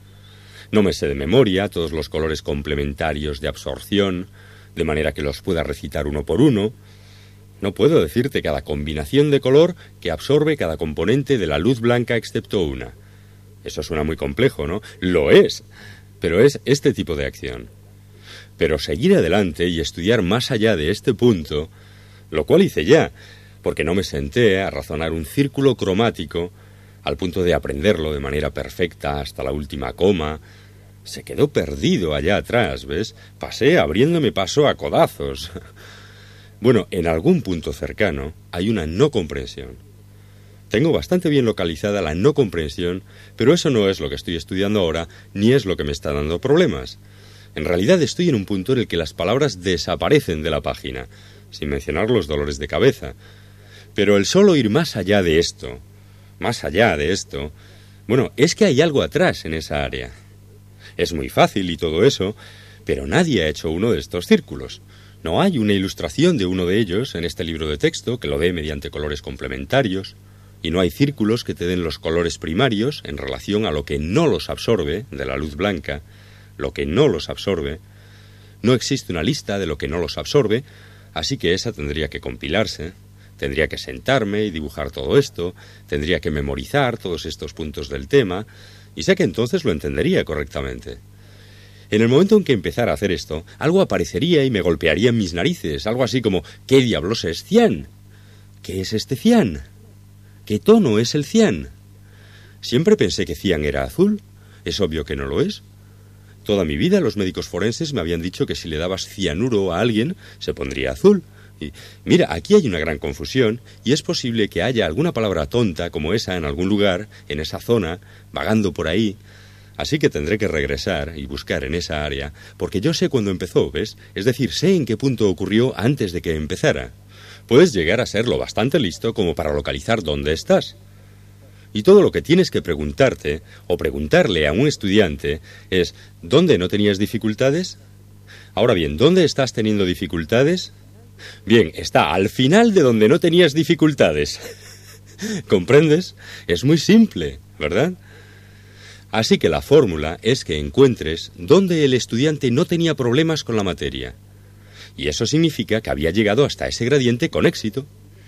No me sé de memoria todos los colores complementarios de absorción, de manera que los pueda recitar uno por uno. No puedo decirte cada combinación de color que absorbe cada componente de la luz blanca excepto una. Eso suena muy complejo, ¿no? Lo es. Pero es este tipo de acción. Pero seguir adelante y estudiar más allá de este punto, lo cual hice ya, porque no me senté a razonar un círculo cromático al punto de aprenderlo de manera perfecta hasta la última coma. Se quedó perdido allá atrás, ¿ves? Pasé abriéndome paso a codazos. Bueno, en algún punto cercano hay una no comprensión. Tengo bastante bien localizada la no comprensión, pero eso no es lo que estoy estudiando ahora, ni es lo que me está dando problemas. En realidad estoy en un punto en el que las palabras desaparecen de la página, sin mencionar los dolores de cabeza. Pero el solo ir más allá de esto, bueno, es que hay algo atrás en esa área. Es muy fácil y todo eso, pero nadie ha hecho uno de estos círculos. No hay una ilustración de uno de ellos en este libro de texto que lo dé mediante colores complementarios, y no hay círculos que te den los colores primarios en relación a lo que no los absorbe de la luz blanca, lo que no los absorbe. No existe una lista de lo que no los absorbe, así que esa tendría que compilarse. Tendría que sentarme y dibujar todo esto, tendría que memorizar todos estos puntos del tema, y sé que entonces lo entendería correctamente. En el momento en que empezara a hacer esto, algo aparecería y me golpearía en mis narices, algo así como, ¿qué diablos es cian? ¿Qué es este cian? ¿Qué tono es el cian? Siempre pensé que cian era azul, es obvio que no lo es. Toda mi vida los médicos forenses me habían dicho que si le dabas cianuro a alguien, se pondría azul. Y mira, aquí hay una gran confusión y es posible que haya alguna palabra tonta como esa en algún lugar, en esa zona, vagando por ahí. Así que tendré que regresar y buscar en esa área, porque yo sé cuándo empezó, ¿ves? Es decir, sé en qué punto ocurrió antes de que empezara. Puedes llegar a ser lo bastante listo como para localizar dónde estás. Y todo lo que tienes que preguntarte o preguntarle a un estudiante es, ¿dónde no tenías dificultades? Ahora bien, ¿dónde estás teniendo dificultades? Bien, está al final de donde no tenías dificultades. ¿Comprendes? Es muy simple, ¿verdad? Así que la fórmula es que encuentres dónde el estudiante no tenía problemas con la materia. Y eso significa que había llegado hasta ese gradiente con éxito.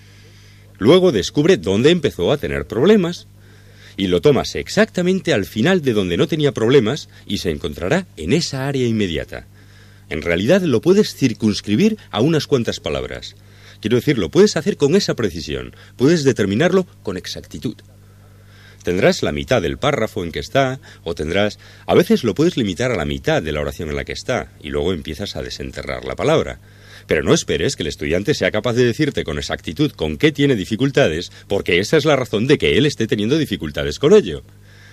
Luego descubre dónde empezó a tener problemas. Y lo tomas exactamente al final de donde no tenía problemas y se encontrará en esa área inmediata. En realidad lo puedes circunscribir a unas cuantas palabras. Quiero decir, lo puedes hacer con esa precisión, puedes determinarlo con exactitud. Tendrás la mitad del párrafo en que está, o tendrás... A veces lo puedes limitar a la mitad de la oración en la que está, y luego empiezas a desenterrar la palabra. Pero no esperes que el estudiante sea capaz de decirte con exactitud con qué tiene dificultades, porque esa es la razón de que él esté teniendo dificultades con ello.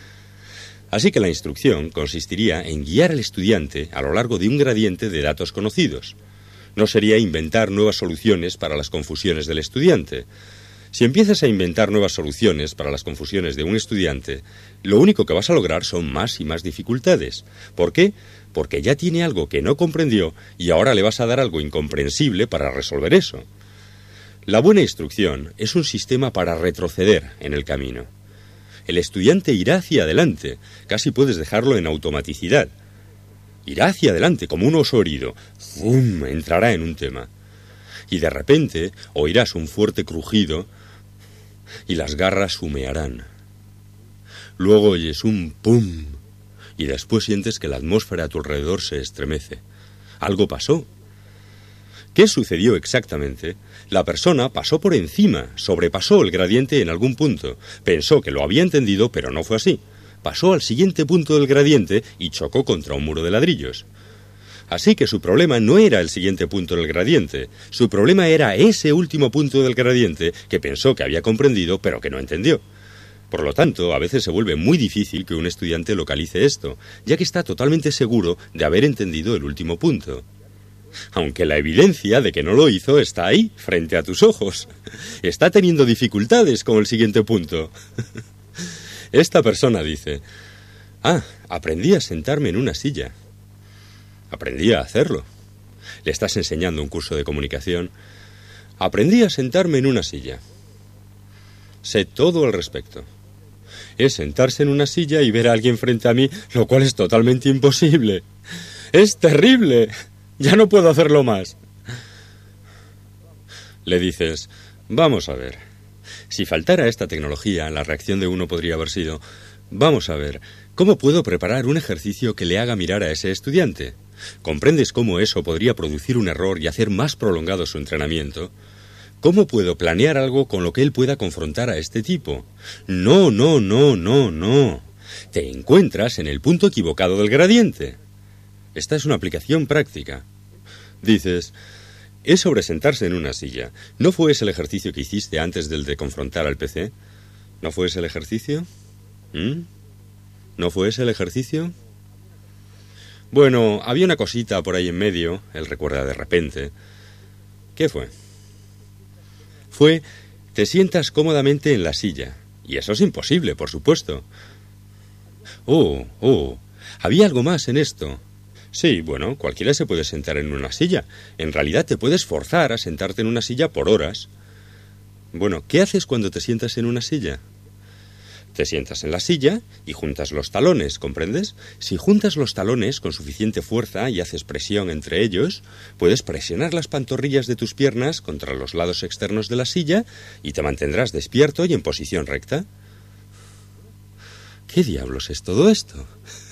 Así que la instrucción consistiría en guiar al estudiante a lo largo de un gradiente de datos conocidos. No sería inventar nuevas soluciones para las confusiones del estudiante. Si empiezas a inventar nuevas soluciones para las confusiones de un estudiante, lo único que vas a lograr son más y más dificultades. ¿Por qué? Porque ya tiene algo que no comprendió y ahora le vas a dar algo incomprensible para resolver eso. La buena instrucción es un sistema para retroceder en el camino. El estudiante irá hacia adelante, casi puedes dejarlo en automaticidad. Irá hacia adelante como un oso herido, ¡fum!, entrará en un tema. Y de repente oirás un fuerte crujido y las garras humearán. Luego oyes un ¡pum! Y después sientes que la atmósfera a tu alrededor se estremece. Algo pasó. ¿Qué sucedió exactamente? La persona pasó por encima, sobrepasó el gradiente en algún punto. Pensó que lo había entendido, pero no fue así. Pasó al siguiente punto del gradiente y chocó contra un muro de ladrillos. Así que su problema no era el siguiente punto del gradiente. Su problema era ese último punto del gradiente que pensó que había comprendido, pero que no entendió. Por lo tanto, a veces se vuelve muy difícil que un estudiante localice esto, ya que está totalmente seguro de haber entendido el último punto. Aunque la evidencia de que no lo hizo está ahí, frente a tus ojos. Está teniendo dificultades con el siguiente punto. Esta persona dice, aprendí a sentarme en una silla. Aprendí a hacerlo. Le estás enseñando un curso de comunicación. Aprendí a sentarme en una silla. Sé todo al respecto. Es sentarse en una silla y ver a alguien frente a mí, lo cual es totalmente imposible. ¡Es terrible! Ya no puedo hacerlo más. Le dices, vamos a ver. Si faltara esta tecnología, la reacción de uno podría haber sido, vamos a ver, ¿cómo puedo preparar un ejercicio que le haga mirar a ese estudiante? ¿Comprendes cómo eso podría producir un error y hacer más prolongado su entrenamiento? ¿Cómo puedo planear algo con lo que él pueda confrontar a este tipo? No, no, no, no, no. Te encuentras en el punto equivocado del gradiente. Esta es una aplicación práctica. Dices, es sobre sentarse en una silla. ¿No fue ese el ejercicio que hiciste antes del de confrontar al PC? ¿No fue ese el ejercicio? ¿No fue ese el ejercicio? Bueno, había una cosita por ahí en medio, él recuerda de repente. ¿Qué fue? Te sientas cómodamente en la silla. Y eso es imposible, por supuesto. Había algo más en esto. Sí, bueno, cualquiera se puede sentar en una silla. En realidad te puedes forzar a sentarte en una silla por horas. Bueno, ¿qué haces cuando te sientas en una silla? Te sientas en la silla y juntas los talones, ¿comprendes? Si juntas los talones con suficiente fuerza y haces presión entre ellos, puedes presionar las pantorrillas de tus piernas contra los lados externos de la silla y te mantendrás despierto y en posición recta. ¿Qué diablos es todo esto?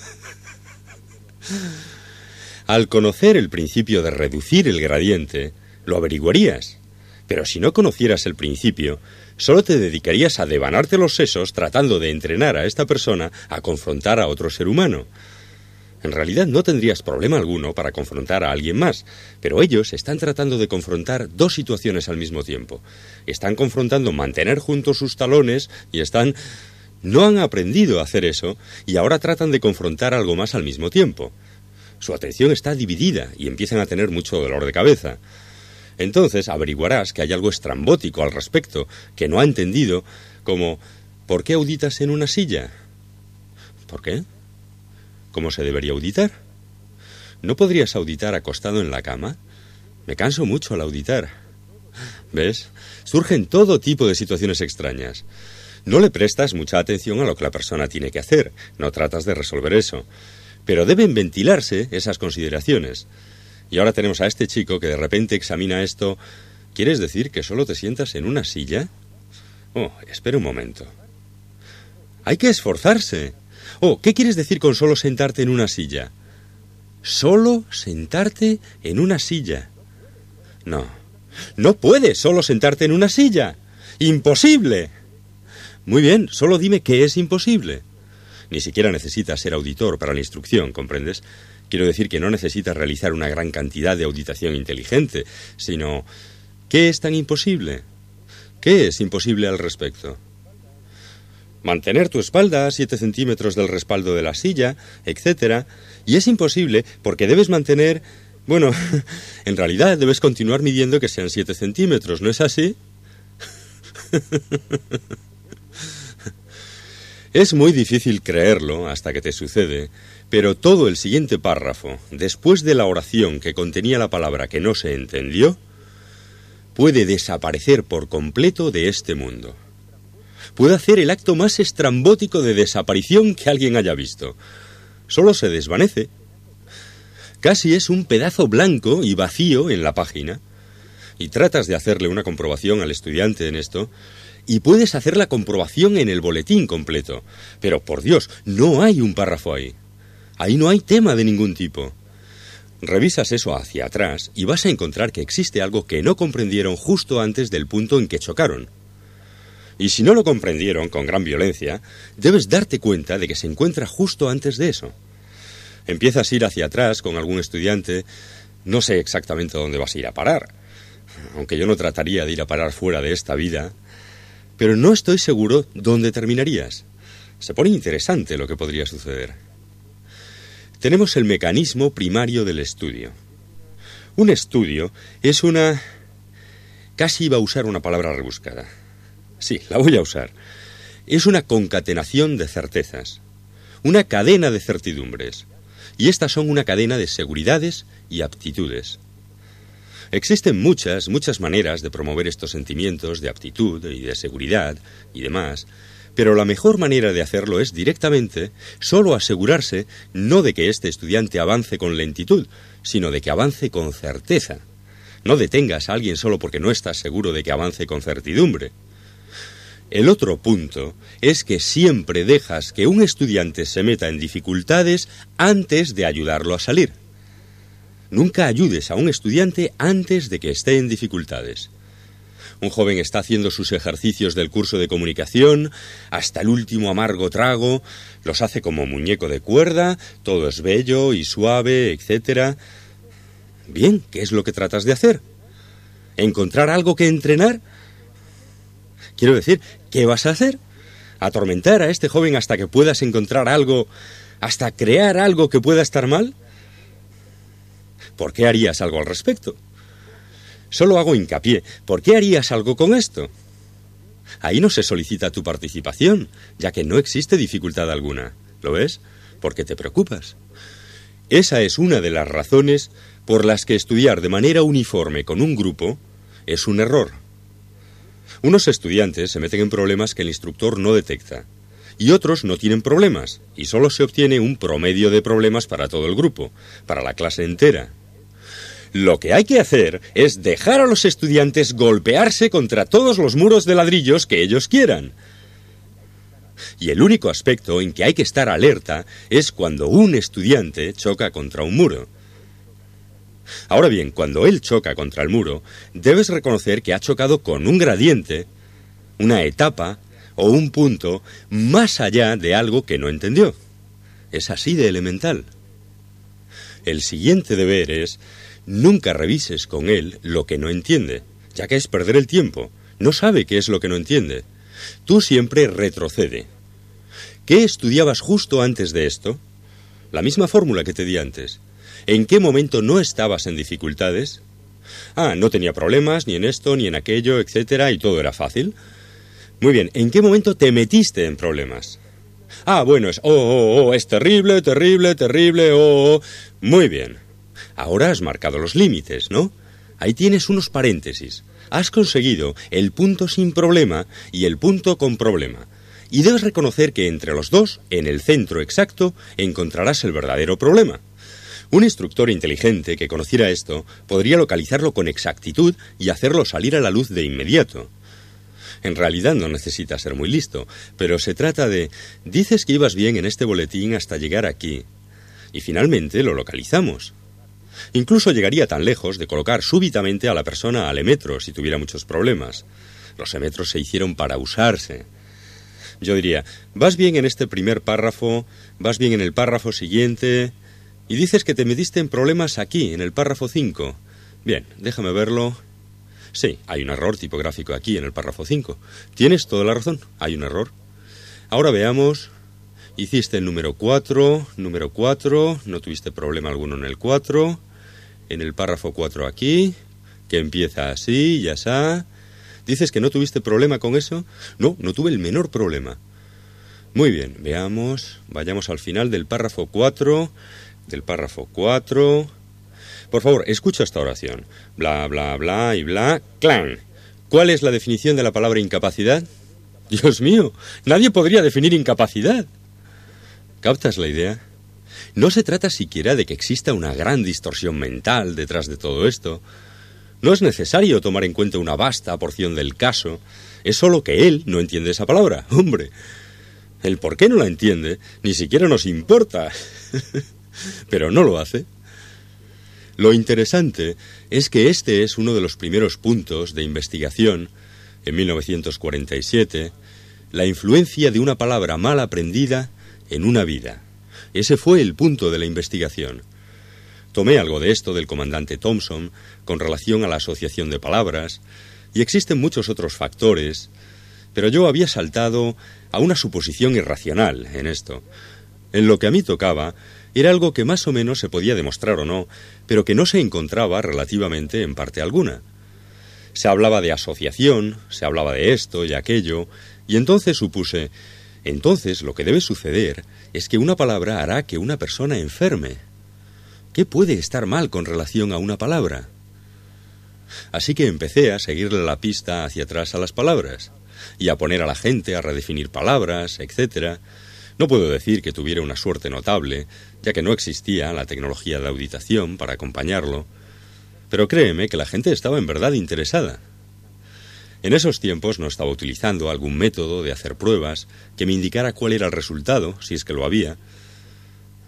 Al conocer el principio de reducir el gradiente, lo averiguarías. Pero si no conocieras el principio, solo te dedicarías a devanarte los sesos tratando de entrenar a esta persona a confrontar a otro ser humano. En realidad no tendrías problema alguno para confrontar a alguien más, pero ellos están tratando de confrontar dos situaciones al mismo tiempo. Están confrontando mantener juntos sus talones y no han aprendido a hacer eso y ahora tratan de confrontar algo más al mismo tiempo. Su atención está dividida y empiezan a tener mucho dolor de cabeza. Entonces averiguarás que hay algo estrambótico al respecto, que no ha entendido, como ¿por qué auditas en una silla? ¿Por qué? ¿Cómo se debería auditar? ¿No podrías auditar acostado en la cama? Me canso mucho al auditar. ¿Ves? Surgen todo tipo de situaciones extrañas. No le prestas mucha atención a lo que la persona tiene que hacer, no tratas de resolver eso. Pero deben ventilarse esas consideraciones. Y ahora tenemos a este chico que de repente examina esto. ¿Quieres decir que solo te sientas en una silla? Espera un momento. Hay que esforzarse. ¿Qué quieres decir con solo sentarte en una silla? Solo sentarte en una silla. No puedes solo sentarte en una silla. ¡Imposible! Muy bien, solo dime qué es imposible. Ni siquiera necesitas ser auditor para la instrucción, ¿comprendes? Quiero decir que no necesitas realizar una gran cantidad de auditación inteligente, sino ¿qué es tan imposible? ¿Qué es imposible al respecto? Mantener tu espalda a 7 centímetros del respaldo de la silla, etc. Y es imposible porque debes mantener... Bueno, en realidad debes continuar midiendo que sean 7 centímetros, ¿no es así? Es muy difícil creerlo hasta que te sucede, pero todo el siguiente párrafo, después de la oración que contenía la palabra que no se entendió, puede desaparecer por completo de este mundo. Puede hacer el acto más estrambótico de desaparición que alguien haya visto. Solo se desvanece. Casi es un pedazo blanco y vacío en la página. Y tratas de hacerle una comprobación al estudiante en esto, y puedes hacer la comprobación en el boletín completo. Pero, por Dios, no hay un párrafo ahí. Ahí no hay tema de ningún tipo. Revisas eso hacia atrás y vas a encontrar que existe algo que no comprendieron justo antes del punto en que chocaron. Y si no lo comprendieron con gran violencia, debes darte cuenta de que se encuentra justo antes de eso. Empiezas a ir hacia atrás con algún estudiante. No sé exactamente dónde vas a ir a parar, aunque yo no trataría de ir a parar fuera de esta vida, pero no estoy seguro dónde terminarías. Se pone interesante lo que podría suceder. Tenemos el mecanismo primario del estudio. Un estudio es una... Casi iba a usar una palabra rebuscada. Sí, la voy a usar. Es una concatenación de certezas, una cadena de certidumbres. Y estas son una cadena de seguridades y aptitudes. Existen muchas maneras de promover estos sentimientos de aptitud y de seguridad y demás, pero la mejor manera de hacerlo es directamente solo asegurarse no de que este estudiante avance con lentitud, sino de que avance con certeza. No detengas a alguien solo porque no estás seguro de que avance con certidumbre. El otro punto es que siempre dejas que un estudiante se meta en dificultades antes de ayudarlo a salir. Nunca ayudes a un estudiante antes de que esté en dificultades. Un joven está haciendo sus ejercicios del curso de comunicación, hasta el último amargo trago, los hace como muñeco de cuerda, todo es bello y suave, etc. Bien, ¿qué es lo que tratas de hacer? ¿Encontrar algo que entrenar? Quiero decir, ¿qué vas a hacer? ¿Atormentar a este joven hasta que puedas encontrar algo, hasta crear algo que pueda estar mal? ¿Por qué harías algo al respecto? Solo hago hincapié. ¿Por qué harías algo con esto? Ahí no se solicita tu participación, ya que no existe dificultad alguna. ¿Lo ves? Porque te preocupas. Esa es una de las razones por las que estudiar de manera uniforme con un grupo es un error. Unos estudiantes se meten en problemas que el instructor no detecta, y otros no tienen problemas, y solo se obtiene un promedio de problemas para todo el grupo, para la clase entera. Lo que hay que hacer es dejar a los estudiantes golpearse contra todos los muros de ladrillos que ellos quieran. Y el único aspecto en que hay que estar alerta es cuando un estudiante choca contra un muro. Ahora bien, cuando él choca contra el muro, debes reconocer que ha chocado con un gradiente, una etapa o un punto más allá de algo que no entendió. Es así de elemental. El siguiente deber es: nunca revises con él lo que no entiende, ya que es perder el tiempo. No sabe qué es lo que no entiende. Tú siempre retrocede. ¿Qué estudiabas justo antes de esto? La misma fórmula que te di antes. ¿En qué momento no estabas en dificultades? No tenía problemas, ni en esto, ni en aquello, etcétera, y todo era fácil. Muy bien, ¿en qué momento te metiste en problemas? Bueno, es terrible, terrible, terrible, Muy bien. Ahora has marcado los límites, ¿no? Ahí tienes unos paréntesis. Has conseguido el punto sin problema y el punto con problema. Y debes reconocer que entre los dos, en el centro exacto, encontrarás el verdadero problema. Un instructor inteligente que conociera esto podría localizarlo con exactitud y hacerlo salir a la luz de inmediato. En realidad no necesitas ser muy listo, pero se trata de: dices que ibas bien en este boletín hasta llegar aquí. Y finalmente lo localizamos. Incluso llegaría tan lejos de colocar súbitamente a la persona al emetro si tuviera muchos problemas. Los emetros se hicieron para usarse. Yo diría: vas bien en este primer párrafo, vas bien en el párrafo siguiente, y dices que te metiste en problemas aquí, en el párrafo 5. Bien, déjame verlo. Sí, hay un error tipográfico aquí en el párrafo 5. Tienes toda la razón, hay un error. Ahora veamos. Hiciste el número 4, no tuviste problema alguno en el 4. En el párrafo 4 aquí, que empieza así, ya está. ¿Dices que no tuviste problema con eso? No tuve el menor problema. Muy bien, veamos, vayamos al final del párrafo 4. Del párrafo 4. Por favor, escucha esta oración. Bla, bla, bla y bla. ¡Clan! ¿Cuál es la definición de la palabra incapacidad? Dios mío, nadie podría definir incapacidad. ¿Captas la idea? No se trata siquiera de que exista una gran distorsión mental detrás de todo esto. No es necesario tomar en cuenta una vasta porción del caso. Es solo que él no entiende esa palabra. ¡Hombre! El por qué no la entiende ni siquiera nos importa. Pero no lo hace. Lo interesante es que este es uno de los primeros puntos de investigación, en 1947, la influencia de una palabra mal aprendida en una vida. Ese fue el punto de la investigación. Tomé algo de esto del comandante Thompson con relación a la asociación de palabras, y existen muchos otros factores, pero yo había saltado a una suposición irracional en esto. En lo que a mí tocaba, era algo que más o menos se podía demostrar o no, pero que no se encontraba relativamente en parte alguna. Se hablaba de asociación, se hablaba de esto y aquello, y entonces supuse: entonces lo que debe suceder es que una palabra hará que una persona enferme. ¿Qué puede estar mal con relación a una palabra? Así que empecé a seguirle la pista hacia atrás a las palabras, y a poner a la gente a redefinir palabras, etc. No puedo decir que tuviera una suerte notable, ya que no existía la tecnología de auditación para acompañarlo, pero créeme que la gente estaba en verdad interesada. En esos tiempos no estaba utilizando algún método de hacer pruebas que me indicara cuál era el resultado, si es que lo había.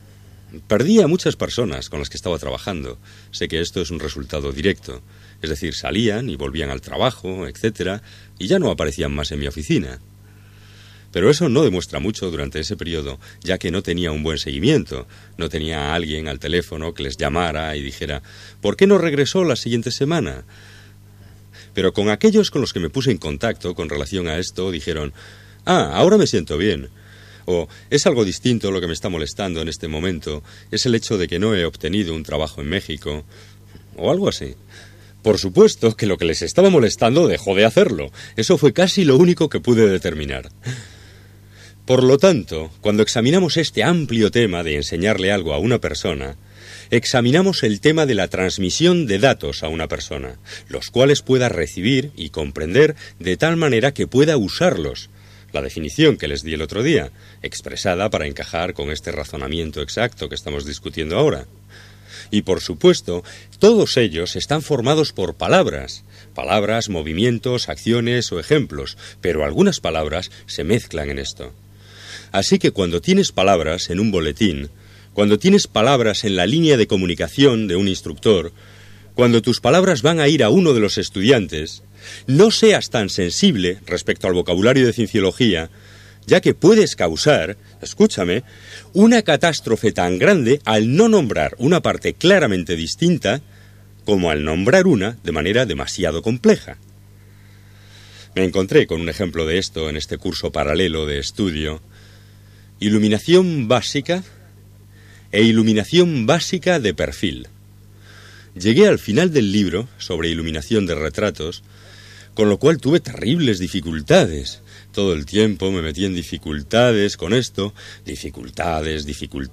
Perdí a muchas personas con las que estaba trabajando. Sé que esto es un resultado directo. Es decir, salían y volvían al trabajo, etcétera, y ya no aparecían más en mi oficina. Pero eso no demuestra mucho durante ese periodo, ya que no tenía un buen seguimiento. No tenía a alguien al teléfono que les llamara y dijera «¿Por qué no regresó la siguiente semana?». Pero con aquellos con los que me puse en contacto con relación a esto, dijeron «Ah, ahora me siento bien». O «Es algo distinto lo que me está molestando en este momento. Es el hecho de que no he obtenido un trabajo en México». O algo así. Por supuesto que lo que les estaba molestando dejó de hacerlo. Eso fue casi lo único que pude determinar. Por lo tanto, cuando examinamos este amplio tema de enseñarle algo a una persona, examinamos el tema de la transmisión de datos a una persona, los cuales pueda recibir y comprender de tal manera que pueda usarlos. La definición que les di el otro día, expresada para encajar con este razonamiento exacto que estamos discutiendo ahora. Y por supuesto, todos ellos están formados por palabras, movimientos, acciones o ejemplos, pero algunas palabras se mezclan en esto. Así que cuando tienes palabras en un boletín, cuando tienes palabras en la línea de comunicación de un instructor, cuando tus palabras van a ir a uno de los estudiantes, no seas tan sensible respecto al vocabulario de cienciología, ya que puedes causar, escúchame, una catástrofe tan grande al no nombrar una parte claramente distinta como al nombrar una de manera demasiado compleja. Me encontré con un ejemplo de esto en este curso paralelo de estudio. Iluminación básica e iluminación básica de perfil. Llegué al final del libro sobre iluminación de retratos, con lo cual tuve terribles dificultades. Todo el tiempo me metí en dificultades con esto, dificultades.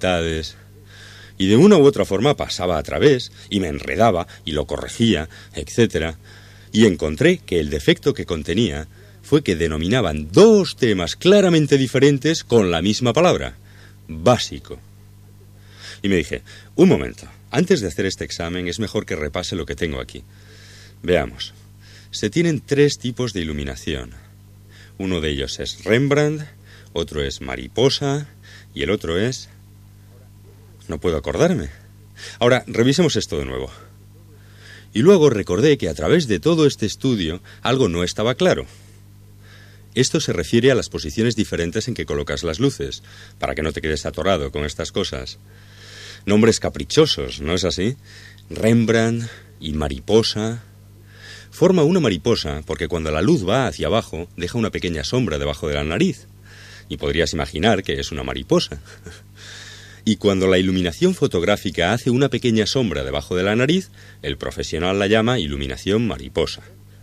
Y de una u otra forma pasaba a través y me enredaba y lo corregía, etcétera. Y encontré que el defecto que contenía fue que denominaban dos temas claramente diferentes con la misma palabra, básico. Y me dije, un momento, antes de hacer este examen es mejor que repase lo que tengo aquí. Veamos, se tienen 3 tipos de iluminación. Uno de ellos es Rembrandt, otro es mariposa y el otro es... No puedo acordarme. Ahora, revisemos esto de nuevo. Y luego recordé que a través de todo este estudio algo no estaba claro. Esto se refiere a las posiciones diferentes en que colocas las luces, para que no te quedes atorado con estas cosas. Nombres caprichosos, ¿no es así? Rembrandt y mariposa. Forma una mariposa porque cuando la luz va hacia abajo deja una pequeña sombra debajo de la nariz. Y podrías imaginar que es una mariposa. Y cuando la iluminación fotográfica hace una pequeña sombra debajo de la nariz, el profesional la llama iluminación mariposa.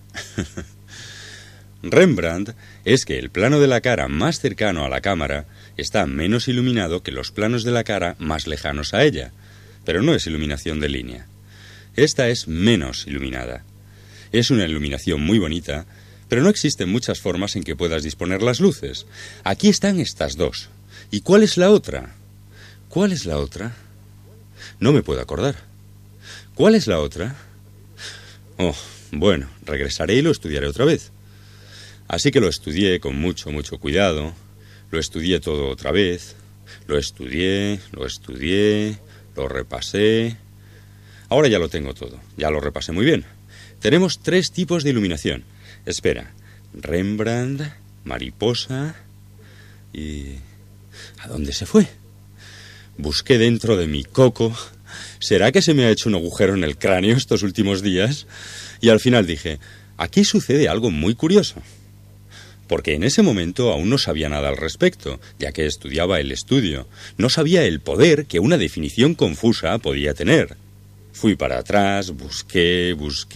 Rembrandt es que el plano de la cara más cercano a la cámara está menos iluminado que los planos de la cara más lejanos a ella, pero no es iluminación de línea. Esta es menos iluminada. Es una iluminación muy bonita, pero no existen muchas formas en que puedas disponer las luces. Aquí están estas dos. ¿Y cuál es la otra? ¿Cuál es la otra? No me puedo acordar. ¿Cuál es la otra? Oh, bueno, regresaré y lo estudiaré otra vez. Así que lo estudié con mucho cuidado, lo estudié todo otra vez, lo estudié, lo repasé. Ahora ya lo tengo todo, ya lo repasé muy bien. Tenemos 3 tipos de iluminación. Espera, Rembrandt, mariposa y... ¿A dónde se fue? Busqué dentro de mi coco. ¿Será que se me ha hecho un agujero en el cráneo estos últimos días? Y al final dije, aquí sucede algo muy curioso. Porque en ese momento aún no sabía nada al respecto, ya que estudiaba el estudio. No sabía el poder que una definición confusa podía tener. Fui para atrás, busqué,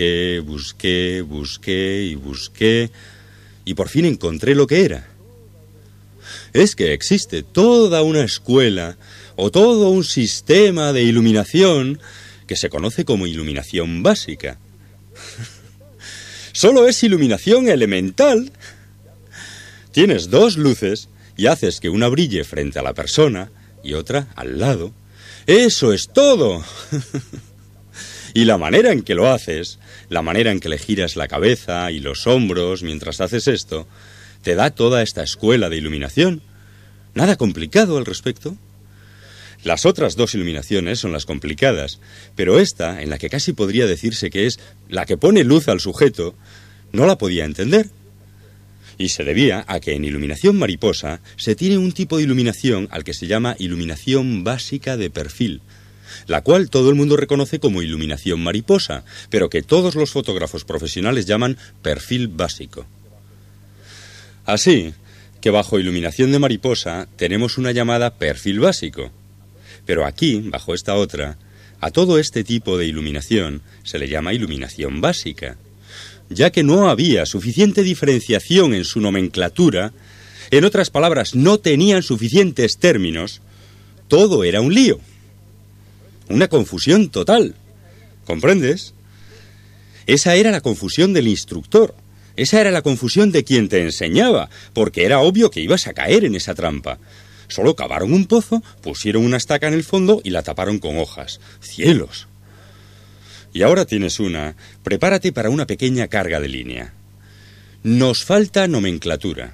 y por fin encontré lo que era. Es que existe toda una escuela o todo un sistema de iluminación que se conoce como iluminación básica. Solo es iluminación elemental. Tienes 2 luces y haces que una brille frente a la persona y otra al lado. ¡Eso es todo! Y la manera en que lo haces, la manera en que le giras la cabeza y los hombros mientras haces esto, te da toda esta escuela de iluminación. Nada complicado al respecto. Las otras dos iluminaciones son las complicadas, pero esta, en la que casi podría decirse que es la que pone luz al sujeto, no la podía entender. Y se debía a que en iluminación mariposa se tiene un tipo de iluminación al que se llama iluminación básica de perfil, la cual todo el mundo reconoce como iluminación mariposa, pero que todos los fotógrafos profesionales llaman perfil básico. Así que bajo iluminación de mariposa tenemos una llamada perfil básico, pero aquí, bajo esta otra, a todo este tipo de iluminación se le llama iluminación básica, ya que no había suficiente diferenciación en su nomenclatura, en otras palabras, no tenían suficientes términos, todo era un lío. Una confusión total. ¿Comprendes? Esa era la confusión del instructor. Esa era la confusión de quien te enseñaba, porque era obvio que ibas a caer en esa trampa. Solo cavaron un pozo, pusieron una estaca en el fondo y la taparon con hojas. ¡Cielos! Y ahora tienes una. Prepárate para una pequeña carga de línea. Nos falta nomenclatura.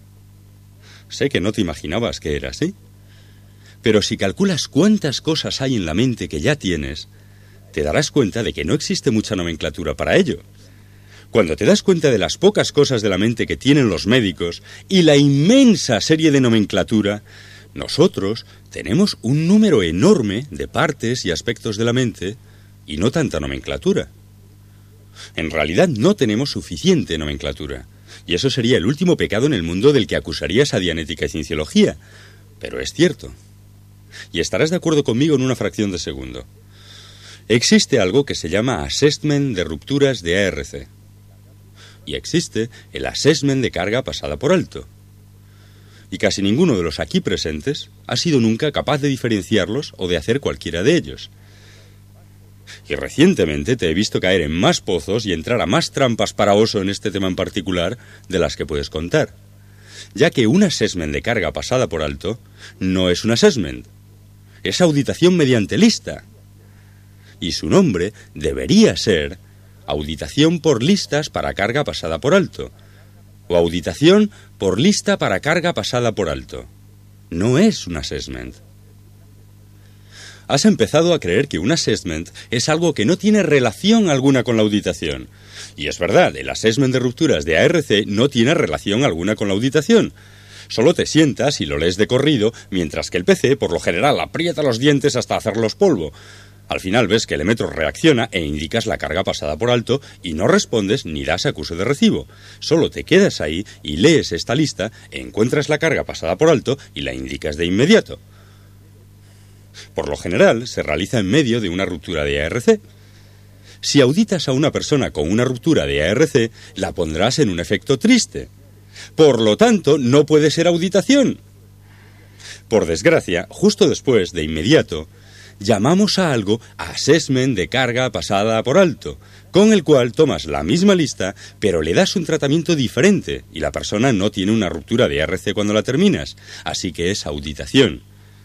Sé que no te imaginabas que era así. Pero si calculas cuántas cosas hay en la mente que ya tienes, te darás cuenta de que no existe mucha nomenclatura para ello. Cuando te das cuenta de las pocas cosas de la mente que tienen los médicos y la inmensa serie de nomenclatura, nosotros tenemos un número enorme de partes y aspectos de la mente y no tanta nomenclatura. En realidad no tenemos suficiente nomenclatura, y eso sería el último pecado en el mundo del que acusarías a Dianética y Cienciología. Pero es cierto. Y estarás de acuerdo conmigo en una fracción de segundo. Existe algo que se llama Assessment de rupturas de ARC. Y existe el Assessment de carga pasada por alto. Y casi ninguno de los aquí presentes ha sido nunca capaz de diferenciarlos o de hacer cualquiera de ellos. Y recientemente te he visto caer en más pozos y entrar a más trampas para oso en este tema en particular de las que puedes contar. Ya que un assessment de carga pasada por alto no es un assessment, es auditación mediante lista. Y su nombre debería ser auditación por listas para carga pasada por alto, o auditación por lista para carga pasada por alto. No es un assessment. Has empezado a creer que un assessment es algo que no tiene relación alguna con la auditación. Y es verdad, el assessment de rupturas de ARC no tiene relación alguna con la auditación. Solo te sientas y lo lees de corrido, mientras que el PC, por lo general, aprieta los dientes hasta hacerlos polvo. Al final ves que el emetro reacciona e indicas la carga pasada por alto y no respondes ni das acuse de recibo. Solo te quedas ahí y lees esta lista, encuentras la carga pasada por alto y la indicas de inmediato. Por lo general, se realiza en medio de una ruptura de ARC. Si auditas a una persona con una ruptura de ARC, la pondrás en un efecto triste. Por lo tanto, no puede ser auditación. Por desgracia, justo después, de inmediato, llamamos a algo assessment de carga pasada por alto, con el cual tomas la misma lista, pero le das un tratamiento diferente, y la persona no tiene una ruptura de ARC cuando la terminas, así que es auditación.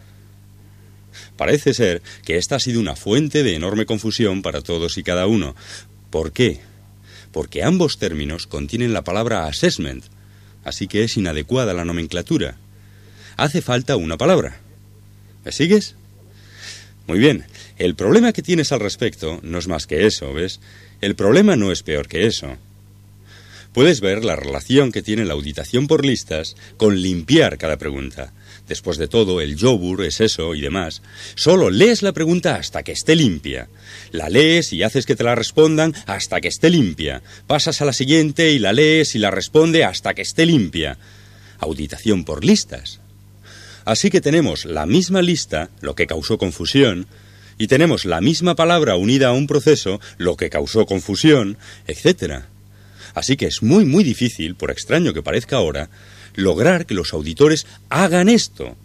Parece ser que esta ha sido una fuente de enorme confusión para todos y cada uno. ¿Por qué? Porque ambos términos contienen la palabra assessment, así que es inadecuada la nomenclatura. Hace falta una palabra. ¿Me sigues? Muy bien, el problema que tienes al respecto no es más que eso, ¿ves? El problema no es peor que eso. Puedes ver la relación que tiene la auditación por listas con limpiar cada pregunta. Después de todo, el yogurt es eso y demás. Solo lees la pregunta hasta que esté limpia. La lees y haces que te la respondan hasta que esté limpia. Pasas a la siguiente y la lees y la responde hasta que esté limpia. Auditación por listas. Así que tenemos la misma lista, lo que causó confusión, y tenemos la misma palabra unida a un proceso, lo que causó confusión, etc. Así que es muy, muy difícil, por extraño que parezca ahora, lograr que los auditores hagan esto.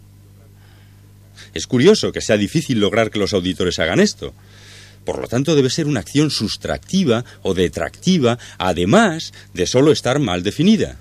Es curioso que sea difícil lograr que los auditores hagan esto. Por lo tanto, debe ser una acción sustractiva o detractiva, además de solo estar mal definida.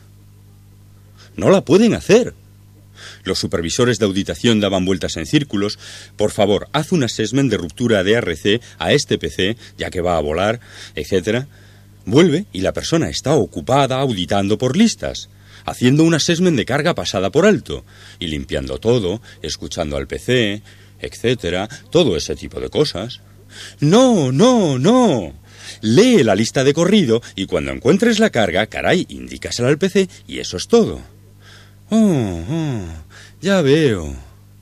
No la pueden hacer. Los supervisores de auditación daban vueltas en círculos. Por favor, haz un assessment de ruptura de ARC a este PC, ya que va a volar, etc. Vuelve y la persona está ocupada auditando por listas, haciendo un assessment de carga pasada por alto, y limpiando todo, escuchando al PC, etcétera, todo ese tipo de cosas. No, no, no. Lee la lista de corrido y cuando encuentres la carga, caray, indícasela al PC y eso es todo. Ya veo.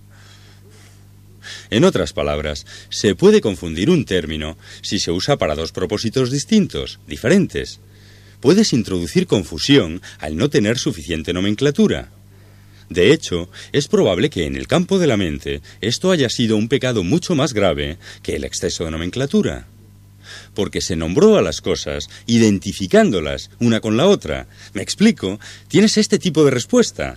En otras palabras, se puede confundir un término si se usa para dos propósitos distintos, diferentes. Puedes introducir confusión al no tener suficiente nomenclatura. De hecho, es probable que en el campo de la mente esto haya sido un pecado mucho más grave que el exceso de nomenclatura. Porque se nombró a las cosas identificándolas una con la otra. ¿Me explico? Tienes este tipo de respuesta.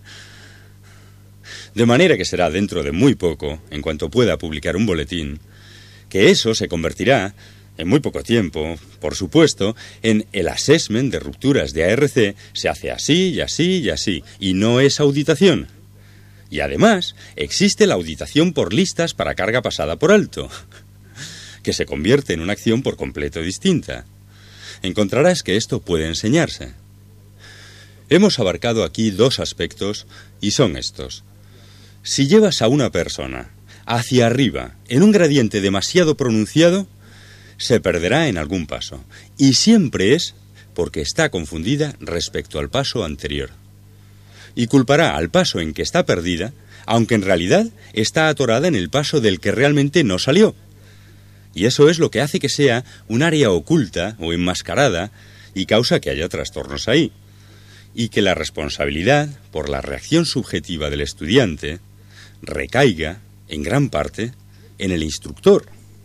De manera que será dentro de muy poco, en cuanto pueda publicar un boletín, que eso se convertirá, en muy poco tiempo, por supuesto, en el assessment de rupturas de ARC se hace así y así y así, y no es auditación. Y además, existe la auditación por listas para carga pasada por alto, que se convierte en una acción por completo distinta. Encontrarás que esto puede enseñarse. Hemos abarcado aquí dos aspectos, y son estos. Si llevas a una persona hacia arriba en un gradiente demasiado pronunciado, se perderá en algún paso, y siempre es porque está confundida respecto al paso anterior. Y culpará al paso en que está perdida, aunque en realidad está atorada en el paso del que realmente no salió. Y eso es lo que hace que sea un área oculta o enmascarada y causa que haya trastornos ahí. Y que la responsabilidad por la reacción subjetiva del estudiante recaiga, en gran parte, en el instructor.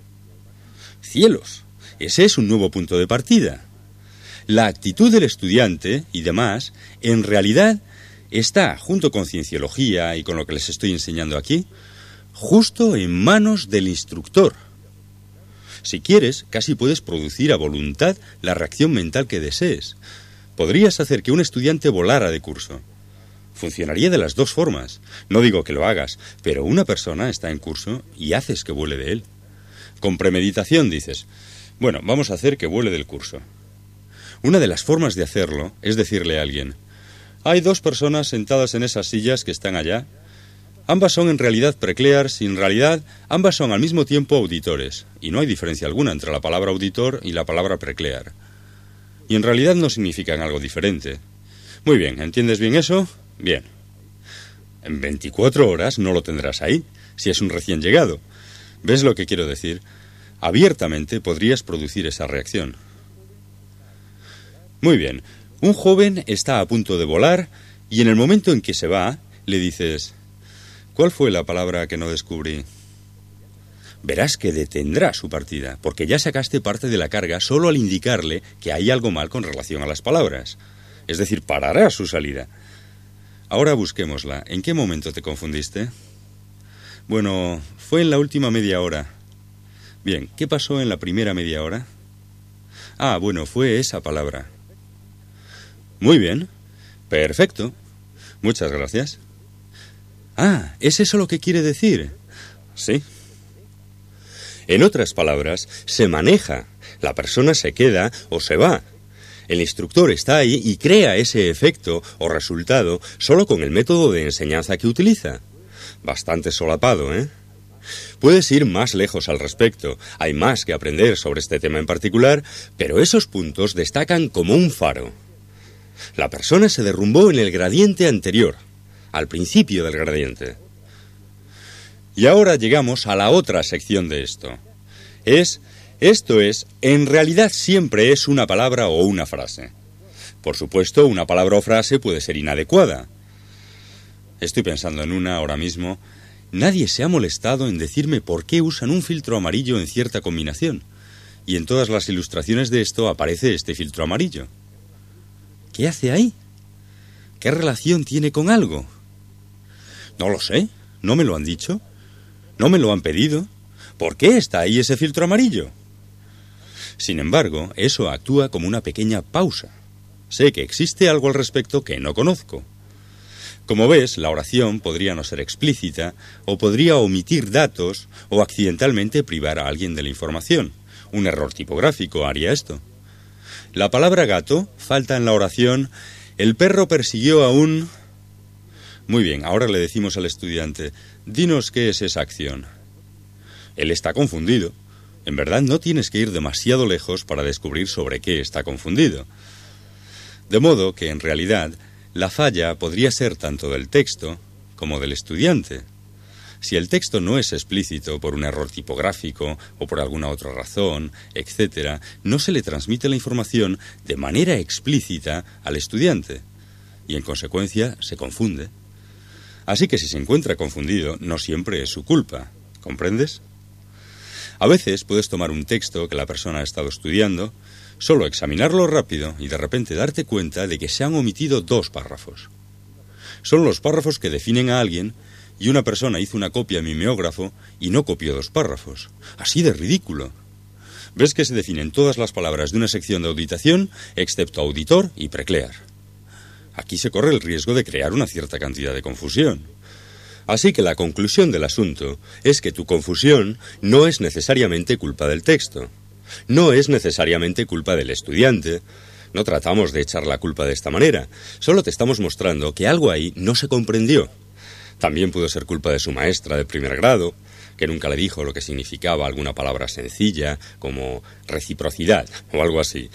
¡Cielos! Ese es un nuevo punto de partida. La actitud del estudiante y demás, en realidad, está, junto con cienciología y con lo que les estoy enseñando aquí, justo en manos del instructor. Si quieres, casi puedes producir a voluntad la reacción mental que desees. Podrías hacer que un estudiante volara de curso. Funcionaría de las dos formas. No digo que lo hagas, pero una persona está en curso y haces que vuele de él. Con premeditación dices, bueno, vamos a hacer que vuele del curso. Una de las formas de hacerlo es decirle a alguien, hay dos personas sentadas en esas sillas que están allá. Ambas son en realidad preclears y en realidad ambas son al mismo tiempo auditores. Y no hay diferencia alguna entre la palabra auditor y la palabra preclear. Y en realidad no significan algo diferente. Muy bien, ¿entiendes bien eso? Bien. En 24 horas no lo tendrás ahí, si es un recién llegado. ¿Ves lo que quiero decir? Abiertamente podrías producir esa reacción. Muy bien. Un joven está a punto de volar y en el momento en que se va, le dices, ¿cuál fue la palabra que no descubrí? Verás que detendrá su partida, porque ya sacaste parte de la carga solo al indicarle que hay algo mal con relación a las palabras. Es decir, parará su salida. Ahora busquémosla. ¿En qué momento te confundiste? Bueno, fue en la última media hora. Bien, ¿qué pasó en la primera media hora? Ah, bueno, fue esa palabra. Muy bien. Perfecto. Muchas gracias. Ah, ¿es eso lo que quiere decir? Sí. En otras palabras, se maneja. La persona se queda o se va. El instructor está ahí y crea ese efecto o resultado solo con el método de enseñanza que utiliza. Bastante solapado, ¿eh? Puedes ir más lejos al respecto. Hay más que aprender sobre este tema en particular, pero esos puntos destacan como un faro. La persona se derrumbó en el gradiente anterior, al principio del gradiente. Y ahora llegamos a la otra sección de esto. Esto es, en realidad siempre es una palabra o una frase. Por supuesto, una palabra o frase puede ser inadecuada. Estoy pensando en una ahora mismo. Nadie se ha molestado en decirme por qué usan un filtro amarillo en cierta combinación. Y en todas las ilustraciones de esto aparece este filtro amarillo. ¿Qué hace ahí? ¿Qué relación tiene con algo? No lo sé. ¿No me lo han dicho? ¿No me lo han pedido? ¿Por qué está ahí ese filtro amarillo? Sin embargo, eso actúa como una pequeña pausa. Sé que existe algo al respecto que no conozco. Como ves, la oración podría no ser explícita, o podría omitir datos, o accidentalmente privar a alguien de la información. Un error tipográfico haría esto. La palabra gato falta en la oración. El perro persiguió a un... Muy bien, ahora le decimos al estudiante, dinos qué es esa acción. Él está confundido. En verdad no tienes que ir demasiado lejos para descubrir sobre qué está confundido. De modo que, en realidad, la falla podría ser tanto del texto como del estudiante. Si el texto no es explícito por un error tipográfico o por alguna otra razón, etc., no se le transmite la información de manera explícita al estudiante y, en consecuencia, se confunde. Así que si se encuentra confundido, no siempre es su culpa. ¿Comprendes? A veces puedes tomar un texto que la persona ha estado estudiando, solo examinarlo rápido y de repente darte cuenta de que se han omitido 2 párrafos. Son los párrafos que definen a alguien y una persona hizo una copia mimeógrafo y no copió 2 párrafos. Así de ridículo. Ves que se definen todas las palabras de una sección de auditación, excepto auditor y preclear. Aquí se corre el riesgo de crear una cierta cantidad de confusión. Así que la conclusión del asunto es que tu confusión no es necesariamente culpa del texto. No es necesariamente culpa del estudiante. No tratamos de echar la culpa de esta manera. Solo te estamos mostrando que algo ahí no se comprendió. También pudo ser culpa de su maestra de primer grado, que nunca le dijo lo que significaba alguna palabra sencilla, como reciprocidad o algo así.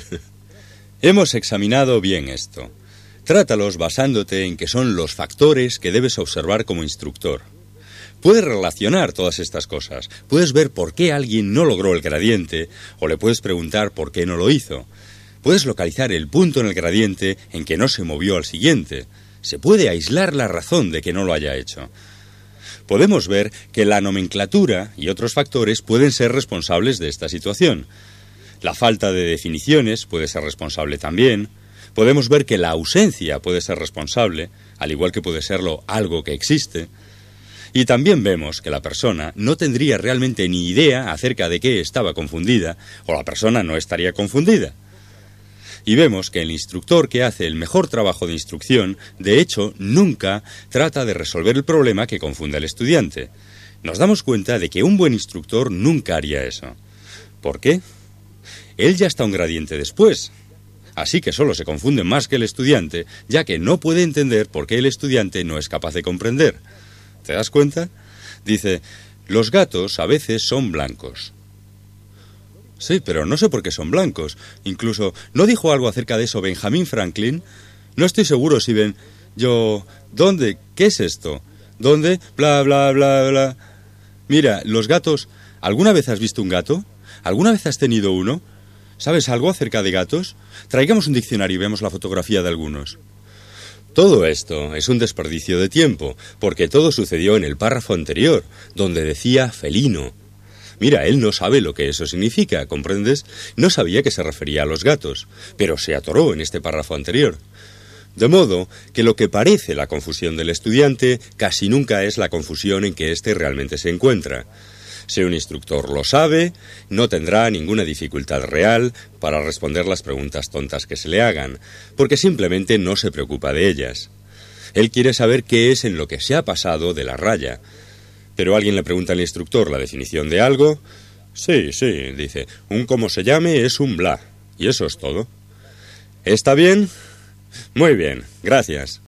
Hemos examinado bien esto. Trátalos basándote en que son los factores que debes observar como instructor. Puedes relacionar todas estas cosas. Puedes ver por qué alguien no logró el gradiente, o le puedes preguntar por qué no lo hizo. Puedes localizar el punto en el gradiente en que no se movió al siguiente. Se puede aislar la razón de que no lo haya hecho. Podemos ver que la nomenclatura y otros factores pueden ser responsables de esta situación. La falta de definiciones puede ser responsable también. Podemos ver que la ausencia puede ser responsable, al igual que puede serlo algo que existe. Y también vemos que la persona no tendría realmente ni idea acerca de qué estaba confundida, o la persona no estaría confundida. Y vemos que el instructor que hace el mejor trabajo de instrucción, de hecho, nunca trata de resolver el problema que confunde al estudiante. Nos damos cuenta de que un buen instructor nunca haría eso. ¿Por qué? Él ya está un gradiente después. Así que solo se confunde más que el estudiante, ya que no puede entender por qué el estudiante no es capaz de comprender. ¿Te das cuenta? Dice, los gatos a veces son blancos. Sí, pero no sé por qué son blancos. Incluso, ¿no dijo algo acerca de eso Benjamin Franklin? No estoy seguro si ven... ¿Dónde? ¿Qué es esto? ¿Dónde? Bla, bla, bla, bla. Mira, los gatos... ¿Alguna vez has visto un gato? ¿Alguna vez has tenido uno? ¿Sabes algo acerca de gatos? Traigamos un diccionario y veamos la fotografía de algunos. Todo esto es un desperdicio de tiempo, porque todo sucedió en el párrafo anterior, donde decía felino. Mira, él no sabe lo que eso significa, ¿comprendes? No sabía que se refería a los gatos, pero se atoró en este párrafo anterior. De modo que lo que parece la confusión del estudiante casi nunca es la confusión en que éste realmente se encuentra. Si un instructor lo sabe, no tendrá ninguna dificultad real para responder las preguntas tontas que se le hagan, porque simplemente no se preocupa de ellas. Él quiere saber qué es en lo que se ha pasado de la raya. Pero alguien le pregunta al instructor la definición de algo. Sí, dice, un como se llame es un bla, y eso es todo. ¿Está bien? Muy bien, gracias.